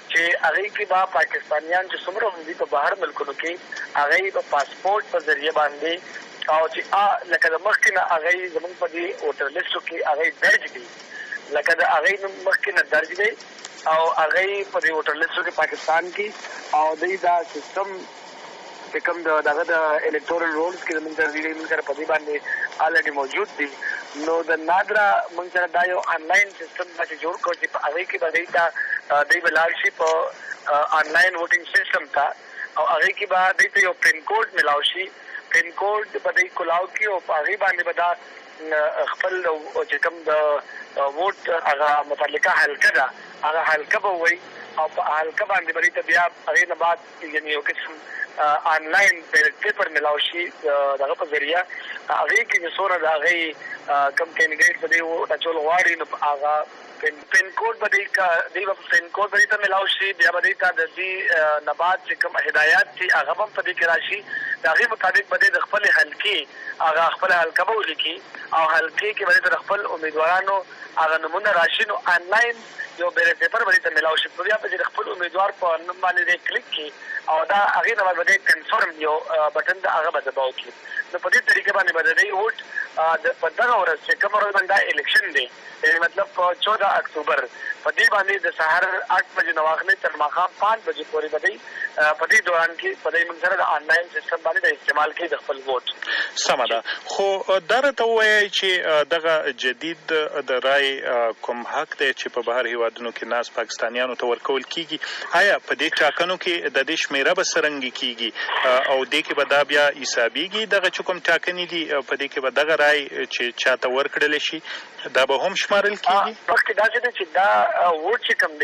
چې هغه کې با پاکستانیان چې څومره هم دي په بهر ملکونو کې هغه په پاسپورت په ذریعہ باندې او چې لکه د مخکې نه هغه زموږ په دې ووټر لیستو کې هغه درج دي لکه د هغه مخکې نه درج دي او هغه په دې ووټر لیستو کې پاکستان کې او دا سیستم چې کوم دغه د الکټورل رولز کې موږ د سره په دې باندې الریډي موجود دي نو د نادرا موږ سره دا یو انلاین سیستم چې جوړ کړو چې په هغه کې باندې د بلارشي په انلاین ووټینګ سیستم تا او هغه کې باندې یو پین کوډ ملاوي شي پین کوډ باندې کولاو کې او هغه باندې بدا خپل چې کوم د ووټ هغه متعلقه حلقه ده هغه حلقه به وي او په حلقه باندې باندې بیا هغه نه بعد یعنی یو قسم آنلاین پیپر ملاوي شي دغه په ذریعہ هغه کې څوره د هغه کم کینډیډیټ په دې او ټول غواړي نو هغه پین کوډ باندې دی په پین کوډ باندې ته ملاوي شي بیا باندې ته د دې نبات چې کوم هدایت دي هغه هم په دې کې راشي هغه مطابق باندې د خپل حلقې هغه خپل حلقه به ولیکي او حلقې کې باندې د خپل امیدوارانو هغه نمونه راشي نو آنلاین یو بیرټ پیپر باندې ته ملاوي شي بیا په خپل امیدوار په نوم باندې کلیک کی او دا هغه نه باندې کنفرم یو بٹن دا هغه باندې باو کی نو په دې طریقې باندې باندې ووټ په دغه ورځ چې کوم ورځ باندې الیکشن دی یعنی مطلب 14 اکتوبر په دې باندې د سحر 8 بجې نواخلې تر ماښام 5 بجې پورې باندې په دې دوران کې په دې موږ سره د انلاین سیستم باندې استعمال کوي د خپل ووټ سمه ده خو درته وایي چې دغه جدید د رای کوم حق دی چې په بهر هیوادونو کې ناس پاکستانیانو ته ورکول کیږي آیا په دې ټاکنو کې د دې شمیره به څرنګه کیږي او دې کې به دا بیا حسابيږي دغه کوم ټاکنې دي په دې کې به دغه رای چې چاته ورکړل شي دا به هم شمارل کیږي پکې دا چې دا ووټ چې کوم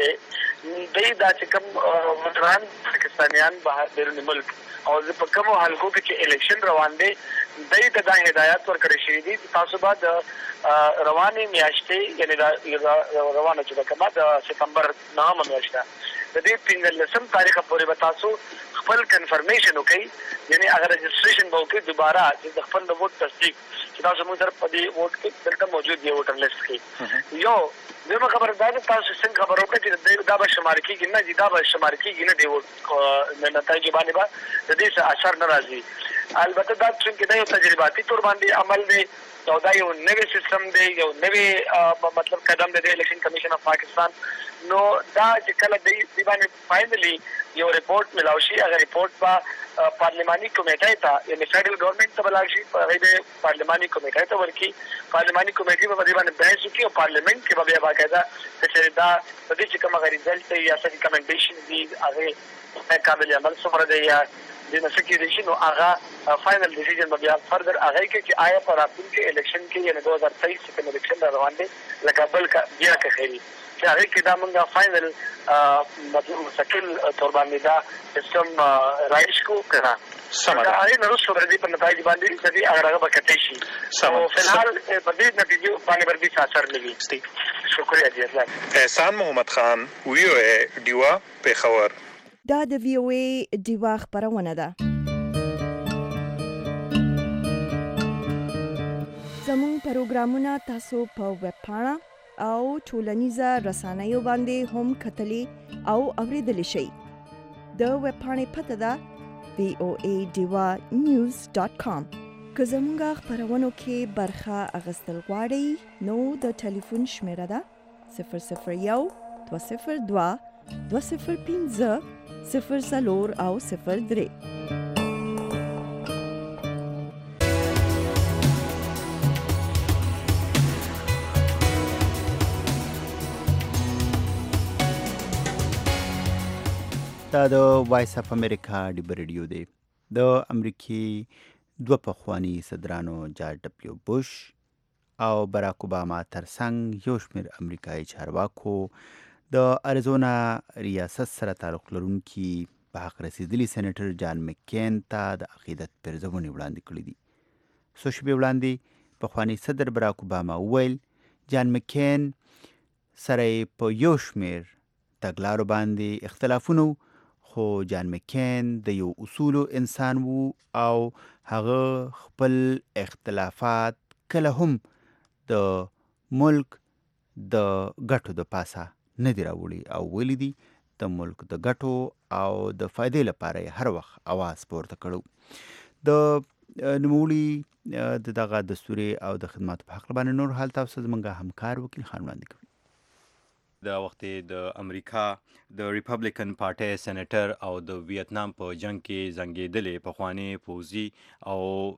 دی دا چې کوم وطن پاکستانیان بهر بیرون ملک او په کوم حلقو کې چې الیکشن روان دي د هدایت ورکړل شي دي تاسو بعد رواني میاشتې یعنی دا روانه چې کومه د سپتمبر 9 میاشته د دې 15 تاریخ پورې به تاسو خپل کنفرمیشن وکړي یعنی اگر رجسٹریشن به وکړي دوباره چې خپل د ووټ تصدیق چې تاسو موږ سره په دې ووټ کې دلته موجود دی ووټر لیست کې یو دغه خبره ده تاسو څنګه خبرو کړئ چې دا به شمار کیږي نه دا به شمار کیږي نه دی ووټ نتایج باندې به د دې څه اثر نه راځي البته دا چې دا یو تجرباتي تور باندې عمل دی او دا یو نوی سیستم دی یو نوی مطلب قدم دی الیکشن کمیشن اف پاکستان نو دا چې کله دی باندې فائنلی یو ریپورت ملاوي شي هغه ریپورت په پارلیماني کمیټه ته یعنی فیډرل ګورنمنت ته بلل شي په هغه پارلیماني کمیټه ته ورکی پارلیماني کمیټه په دې باندې بحث وکړي او پارلیمنت کې به بیا باقاعده چې دا د دې چې کوم غیر رزلټ یا څه ریکمنډیشن دي هغه قابل عمل څومره دی یا د نسکی دي نو هغه فائنل ډیسیژن به بیا فردر هغه کې آیا پر راتلونکي الیکشن کې یعنی 2023 کې الیکشن روان دي لکه بل بیا کې خیری چې هغه کې دا موږ فائنل مطلب مستقل تور باندې دا سیستم رایش کو کړه سمه ده هغه نو څو ورځې په نتایج باندې چې هغه هغه بکټې شي سمه په الحال په دې نتیجو باندې ورته اثر لګي شکریہ جی الله احسان محمد خان ویو ډیوا په خبر دا د وی او ای ډیوا خبرونه ده زموږ پروګرامونه تاسو په ویب پاڼه او ټولنیزه رسنیو باندې هم کتلی او اوریدلی شئ د ویب پاڼې پته ده voadiwanews.com که زموږ خبرونو کې برخه اخیستل غواړئ نو د ټلیفون شمیره ده 001 202 205 0 او 03 دا د وایس اف امریکا ډیبر ریډیو دی د امریکای دوه پخوانی صدرانو جارج ډبلیو بوش او براک اوباما ترڅنګ یو شمېر امریکایي چارواکو د اریزونا ریاست سره تعلق لرونکي په حق رسیدلي سېنیټر جان مکین ته د عقیدت پرځونې وړاندې کړي دي. څو شېبې وړاندې پخوانی صدر براک اوباما وویل جان مکین سره په یو شمېر تګلارو باندې اختلافونه خو جان مکین د یو اصولو انسان وو او هغه خپل اختلافات کله هم د ملک د ګټو د پاسه نه دی راوړي او ویلي دي د ملک د ګټو او د فائدې لپاره هر وخت اواز پورته کړو. د نوموړي د دغه دستوري او د خدماتو په حق باندې نور حال تاسو زمونږ همکار وکیل خان وړاندې کوي. د وخت د امریکا د ریپبلیکن پارټي سېنیټر او د ویتنام په جنگ کې زنګېدلې پخوانی پوځي او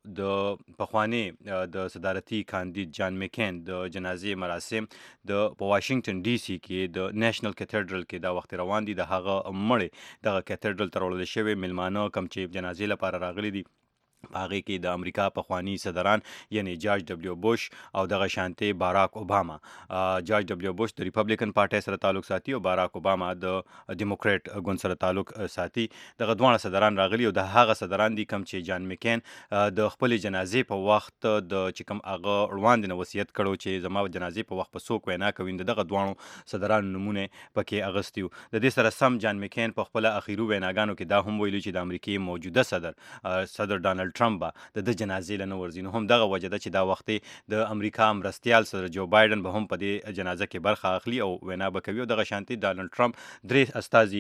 د پخوانی د صدارتي کاندید جان مکین د جنازې مراسم د په واشنگټن ډي سي کې د نېشنل کیتھیډرل کې دا وخت روان دي. د هغه مړی دغه کیتھیډرل ته وړل شوی میلمانه کم چې جنازې لپاره راغلي دي هغه کې د امریکا پخوانی صدران یعنی جارج ډبلیو بوش او دغه شانتي باراک اوباما. جارج ډبلیو بوش د ریپبلیکن پارټي سره تعلق ساتي او باراک اوباما د ډیموکریټ ګوند سره تعلق ساتي. دغه دوه صدران راغلي او د هغه صدران دي کم چې جان مکین د خپل جنازې په وخت د چې کم هغه روان دي نو وصیت کړو چې زما جنازې په وخت په څوک وینا کوي. دغه دوه صدران نمونه پکې اغستیو. د دې سره سم جان مکین په خپل اخیرو ویناګانو کې دا هم ویلي چې د امریکای موجوده صدر ډانلډ ټرمپ د جنازې له نه ورځي. نو هم دغه وجه ده چې دا وخت د امریکا مرستیال سره جو بایدن به هم په دې جنازه کې برخه اخلي او وینا به کوي. او دغه شانتي ډانلډ ټرمپ 3 استازي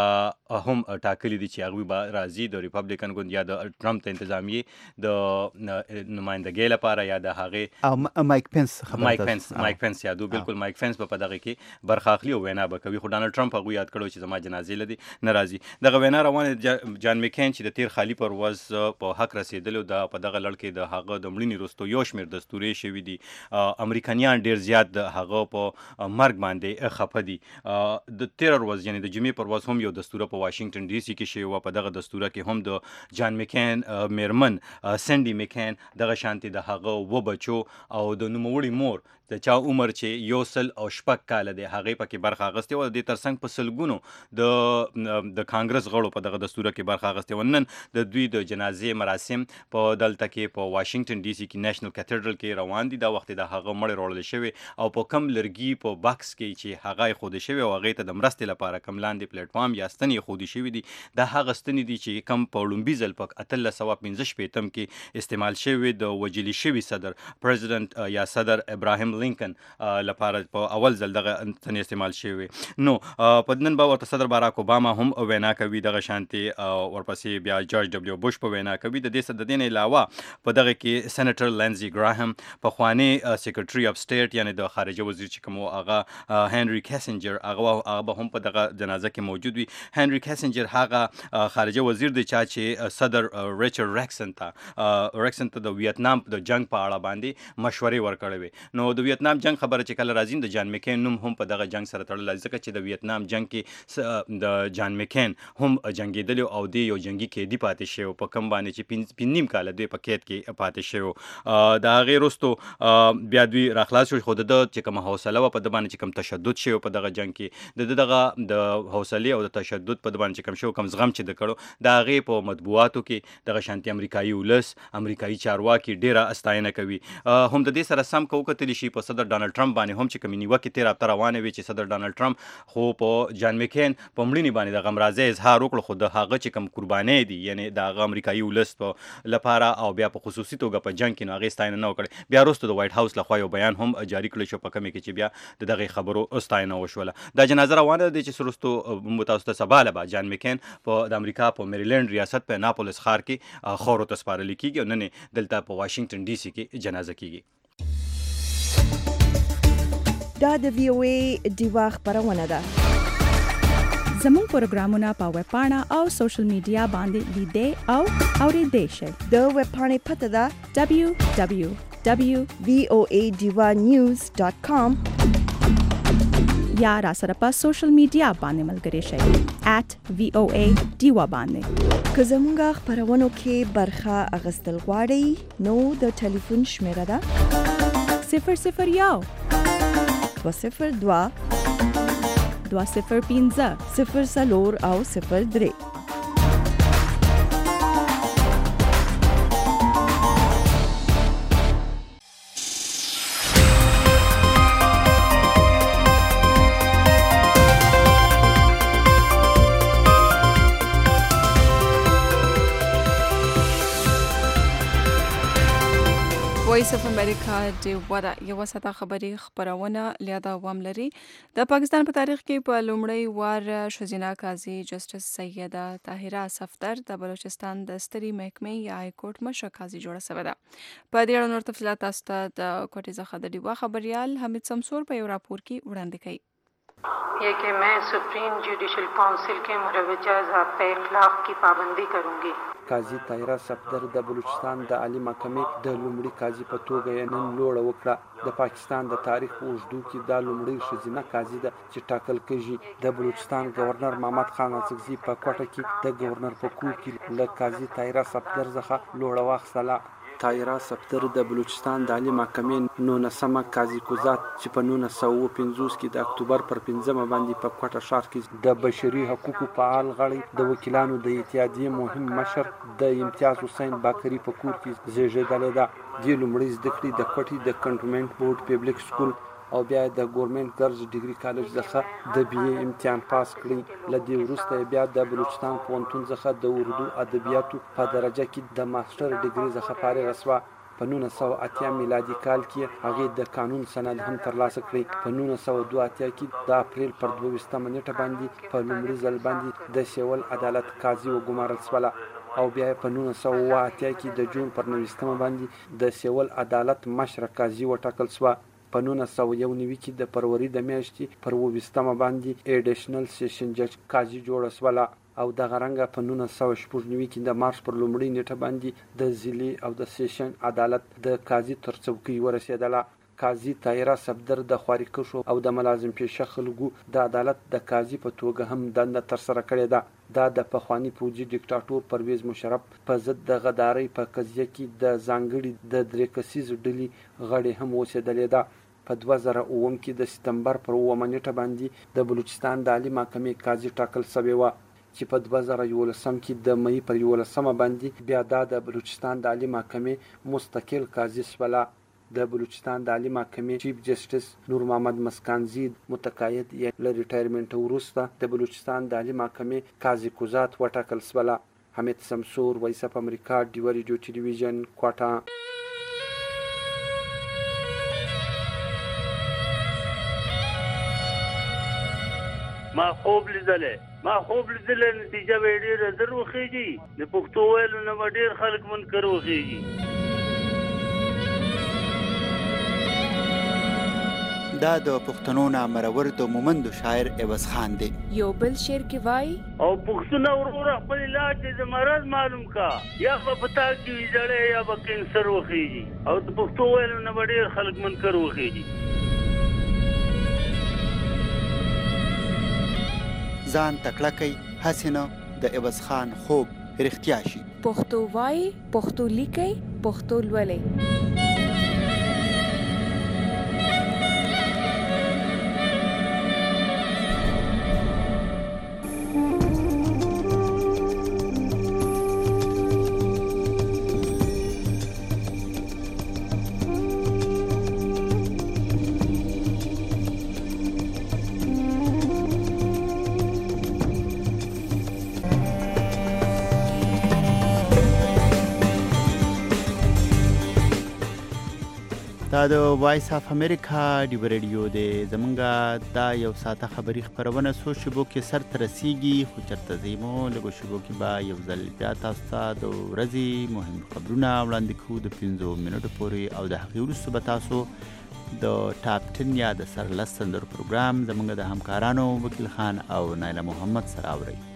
هم ټاکلي دي چې هغوی به راځي د ریپبلیکن ګوند یا د ټرمپ ته انتظامیې د نمایندګۍ لپاره یا د هغې مایک پنس یادو بالکل مایک پنس به په دغه کې برخه اخلي او وینا به کوي. خو ډانلډ ټرمپ هغوی یاد کړو چې زما جنازې لدی نه راځي. دغه وینا روانه جان مکین چې د تیر خالی پر ورځ په حق رسیدل دا په دغه لړ کې د هغه د مړینې وروسته یو شمېر دستوري شوي دي. امریکایان ډېر زیات د هغه په مرګ باندې خفه دي. د تیر ورځ یعنی د جمعې پر ورځ هم یو دستوره په واشنگټن ډي سي کې شوی و. په دغه دستوره کې هم د جان مکین میرمن سینډي مکین دغه شانتي د هغه و بچو او د نوموړي مور د چا عمر چې 106 کاله دی هغې پکې برخه اخیستې وه. د دې ترڅنګ په سلګونو د کانګرس غړو په دغه دستوره کې برخه اخیستې وه. نن د دوی د جنازې مراسم په دلته کې په واشنگټن ډي سي کې نېشنل کیتھیډرل کې روان دي. دا وخت د هغه مړی وړل شوی او په کم لرګي په باکس کې چې هغه ایښودل شوی او هغې ته د مرستې لپاره کم لاندې پلیټفارم یا ستنې ایښودل شوي دي. دا هغه ستنې دي چې کم په لومبي ځل په 1815 کې استعمال شوي د وجلي شوي صدر پریزیدنت یا صدر ابراهیم لینکن لپاره په اول ځل دغه ستنې استعمال شوي. نو په نن به ورته صدر باراک اوباما هم وینا کوي دغه شانتي ورپسې بیا جارج ډبلیو بوش په وینا کوي. د دې نه علاوه په دغه کې سېنیټر لینزي ګراهم پخوانی سیکرټري اف سټیټ یعنی د خارجه وزیر چې کوم هغه هنري کیسنجر هغه به هم په دغه جنازه کې موجود وي. هنري کیسنجر هغه خارجه وزیر دی چې صدر ریچارډ ریکسن ته د ویتنام د جنگ په اړه باندې مشورې ورکړې وي. نو د ویتنام جنگ خبره چې کله راځي د جان مکین نوم هم په دغه جنگ سره تړلی ځکه چې د ویتنام جنگ کې د جان مکین هم جنګېدلی او دی یو جنگي قیدي پاتې شوی په کم باندې چې 5.5 کاله دوی په قید کې پاتې شوی. د هغې وروستو بیا دوی راخلاص شو. خو د ده چې کومه حوصله وه په ده باندې چې کوم تشدد شوی په دغه جنگ کې د دغه د حوصلې او د تشدد په ده باندې چې کوم شوی کوم زغم چې د کړو د هغې په مطبوعاتو کې دغه شانتي امریکایي ولس امریکایي چارواکي ډېره استاینه کوي. هم د دې سره سم که وکتلی شي په صدر ډانلډ ټرمپ باندې هم چې کومې نیوکې تېره هفته روانې وې چې صدر ډانلډ ټرمپ خو په جان مکین په مړینې باندې د غمرازۍ اظهار وکړو. خو د هغه چې کوم قربانۍ دي یعنی د هغه امریکایي ولس لپاره او بیا په خصوصي توګه په جنګ کې نو هغې ستاینه نه وکړې. بیا وروسته د وایټ هاوس لخوا یو بیان هم جاري کړی شو په کومې کې چې بیا د دغې خبرو ستاینه وشوله. دا جنازه روانه ده چې وروستو تاسو ته سبا له به جان مکین د امریکا په میریلینډ ریاست په ناپولس ښار کې خاورو ته سپارلی کېږي او نن یې دلته په واشنګټن ډي سي کې جنازه کېږي. دا د وی او ای ډیوا خبرونه ده. زموږ پروګرامونه په ویب پاڼه او سوشل میډیا باندې لیدئ او اورېدئ شئ. د ویب پاڼې پته ده www.voadivanews.com یا را سره په سوشل میډیا باندې ملګري شئ @VOA ډیوا باندې. که زموږ خبرونو کې برخه اخیستل غواړئ نو د ټلیفون شمیره ده 001 202 205 04 او 03. وایس اف امریکا ډیوره یو ساته خبري خبرونه لیاده عوام لري د پاکستان په تاریخ کې په لومړی وار شزینا قاضي جسټس سیده طاهره صفدر د بلوچستان د ستري محکمې یا های کورټ مشر قاضي جوړه شوې ده. په دې اړه نور تفصیلات تاسو ته د کوټې څخه د ډیوا خبريال حمید سمسور په یو راپور کې وړاندې کړي. ये कि मैं सुप्रीम जुडिशल काउंसिल के मुरवजा ज़ाब्ते इखलाक की पाबंदी करूंगी. قاضي طاهره صفدر د بلوچستان د عالی محکمې د لومړي قاضي په توګه یې نن لوړه وکړه. د پاکستان د تاریخ په اوږدو کې دا لومړی ښځینه قاضي ده چې ټاکل کېږي. د بلوچستان گورنر محمد خان اڅکزي په کوټه کې د گورنر په کور کې له قاضي طاهره صفدر څخه لوړه واخیستله. طاهره صفدر د بلوچستان د عالی محکمې 19مه قاضي کوزات چې په 1950 کې د اکتوبر پر 5مه باندې په کوټه ښار کې د بشري حقوقو فعال غړی د وکیلانو د اتحادیې مهم مشر د امتیاز حسین باقری په کور کې زیږېدلې ده. د لومړۍ زده کړې د کوټې د کنټونمنټ بورډ پبلک سکول او بیا د ګورنمنت ګرلز ډیګري کالج څخه د بي اے امتحان پاس کړی. له دې وروسته بیا د بلوچستان پوهنتون څخه د اردو ادبیاتو په درجه کې د ماستر ډیګري څخه فارغه شوه. په 1980 میلادي کال کې هغه د قانون سند هم ترلاسه کړی. په 1982 کې د اپریل پر 22مه نیټه باندې په لومړي ځل باندې د سیول عدالت قاضي وګمارل شوه او بیا په 1980 کې د جون پر 19مه باندې د سیول عدالت مشر قاضي وټاکل شوه. په 1991 کې د فروری د میاشتې پر 20مه باندې ایډیشنل سیشن جج قاضي جوړه شوه او د غرنګ په 1996 کې د مارچ پر لومړۍ نیټه باندې د ضلعي او د سیشن عدالت د قاضي تر څوکۍ ورسېدله. قاضي طاهره صفدر د خواریکښو او د ملازم پیشه خلکو د عدالت د قاضي په توګه هم دنده ترسره کړې ده. دا د پخوانی پوځي ډیکټاتور پرویز مشرف په ضد د غدارۍ په قضیه کې د ځانګړي د درې کسیزو ډلې غړي هم اوسېدلې ده. په 2009 کې د سپتمبر پر 9مه نیټه باندې د بلوچستان د عالی محکمې قاضي ټاکل شوی و چې په 2011 کې د مئی پر 11مه باندې بیا د بلوچستان د عالی محکمې مستقل قاضي شوله. د بلوچستان د عالی محکمې چیف جسټس نور محمد مسکانزي متقاعد یې له ریټایرمنټ وروسته د بلوچستان د عالی محکمې قاضي کوزات وټاکل شوله. حمید سمسور، وایس اف امریکا، ډیوا ریډیو ټلویزیون، کوټه. ما خوب لیدلې نتیجه به ډېره زر وخیږي. د پښتو ویلو نه به ډېر خلک منکر وخیږي. دا د پښتنو نامرور د مومندو شاعر عوض خان دی. یو بل شعر کې وای او پښتون ورور خپل علاج د مرض معلوم کا یا په پتا کې ویځړې یا په کینسر وخیږي او د پښتو ویلو نه به ډېر خلک منکر وخیږي. ځان تکړه کوي هسې نه د عوض خان خوب رښتیا شي. پښتو وای، پښتو لیکي، پښتو لولي. دا د وایس اف امریکا ډیوا ریډیو دی. زمونږ دا یو ساعته خبري خبرونه څو شیبو کې سر ته رسیږي، خو چېرته ځي مو لږو شیبو کې به یو ځل بیا تاسو ته د ورځې مهم خبرونه وړاندې کوو د 15 منټو پورې او د هغې وروسته به تاسو د ټاپ 10 یا د سر 10 سندرو پروګرام زمونږ د همکارانو وکیل خان او نایله محمد سره اورئ.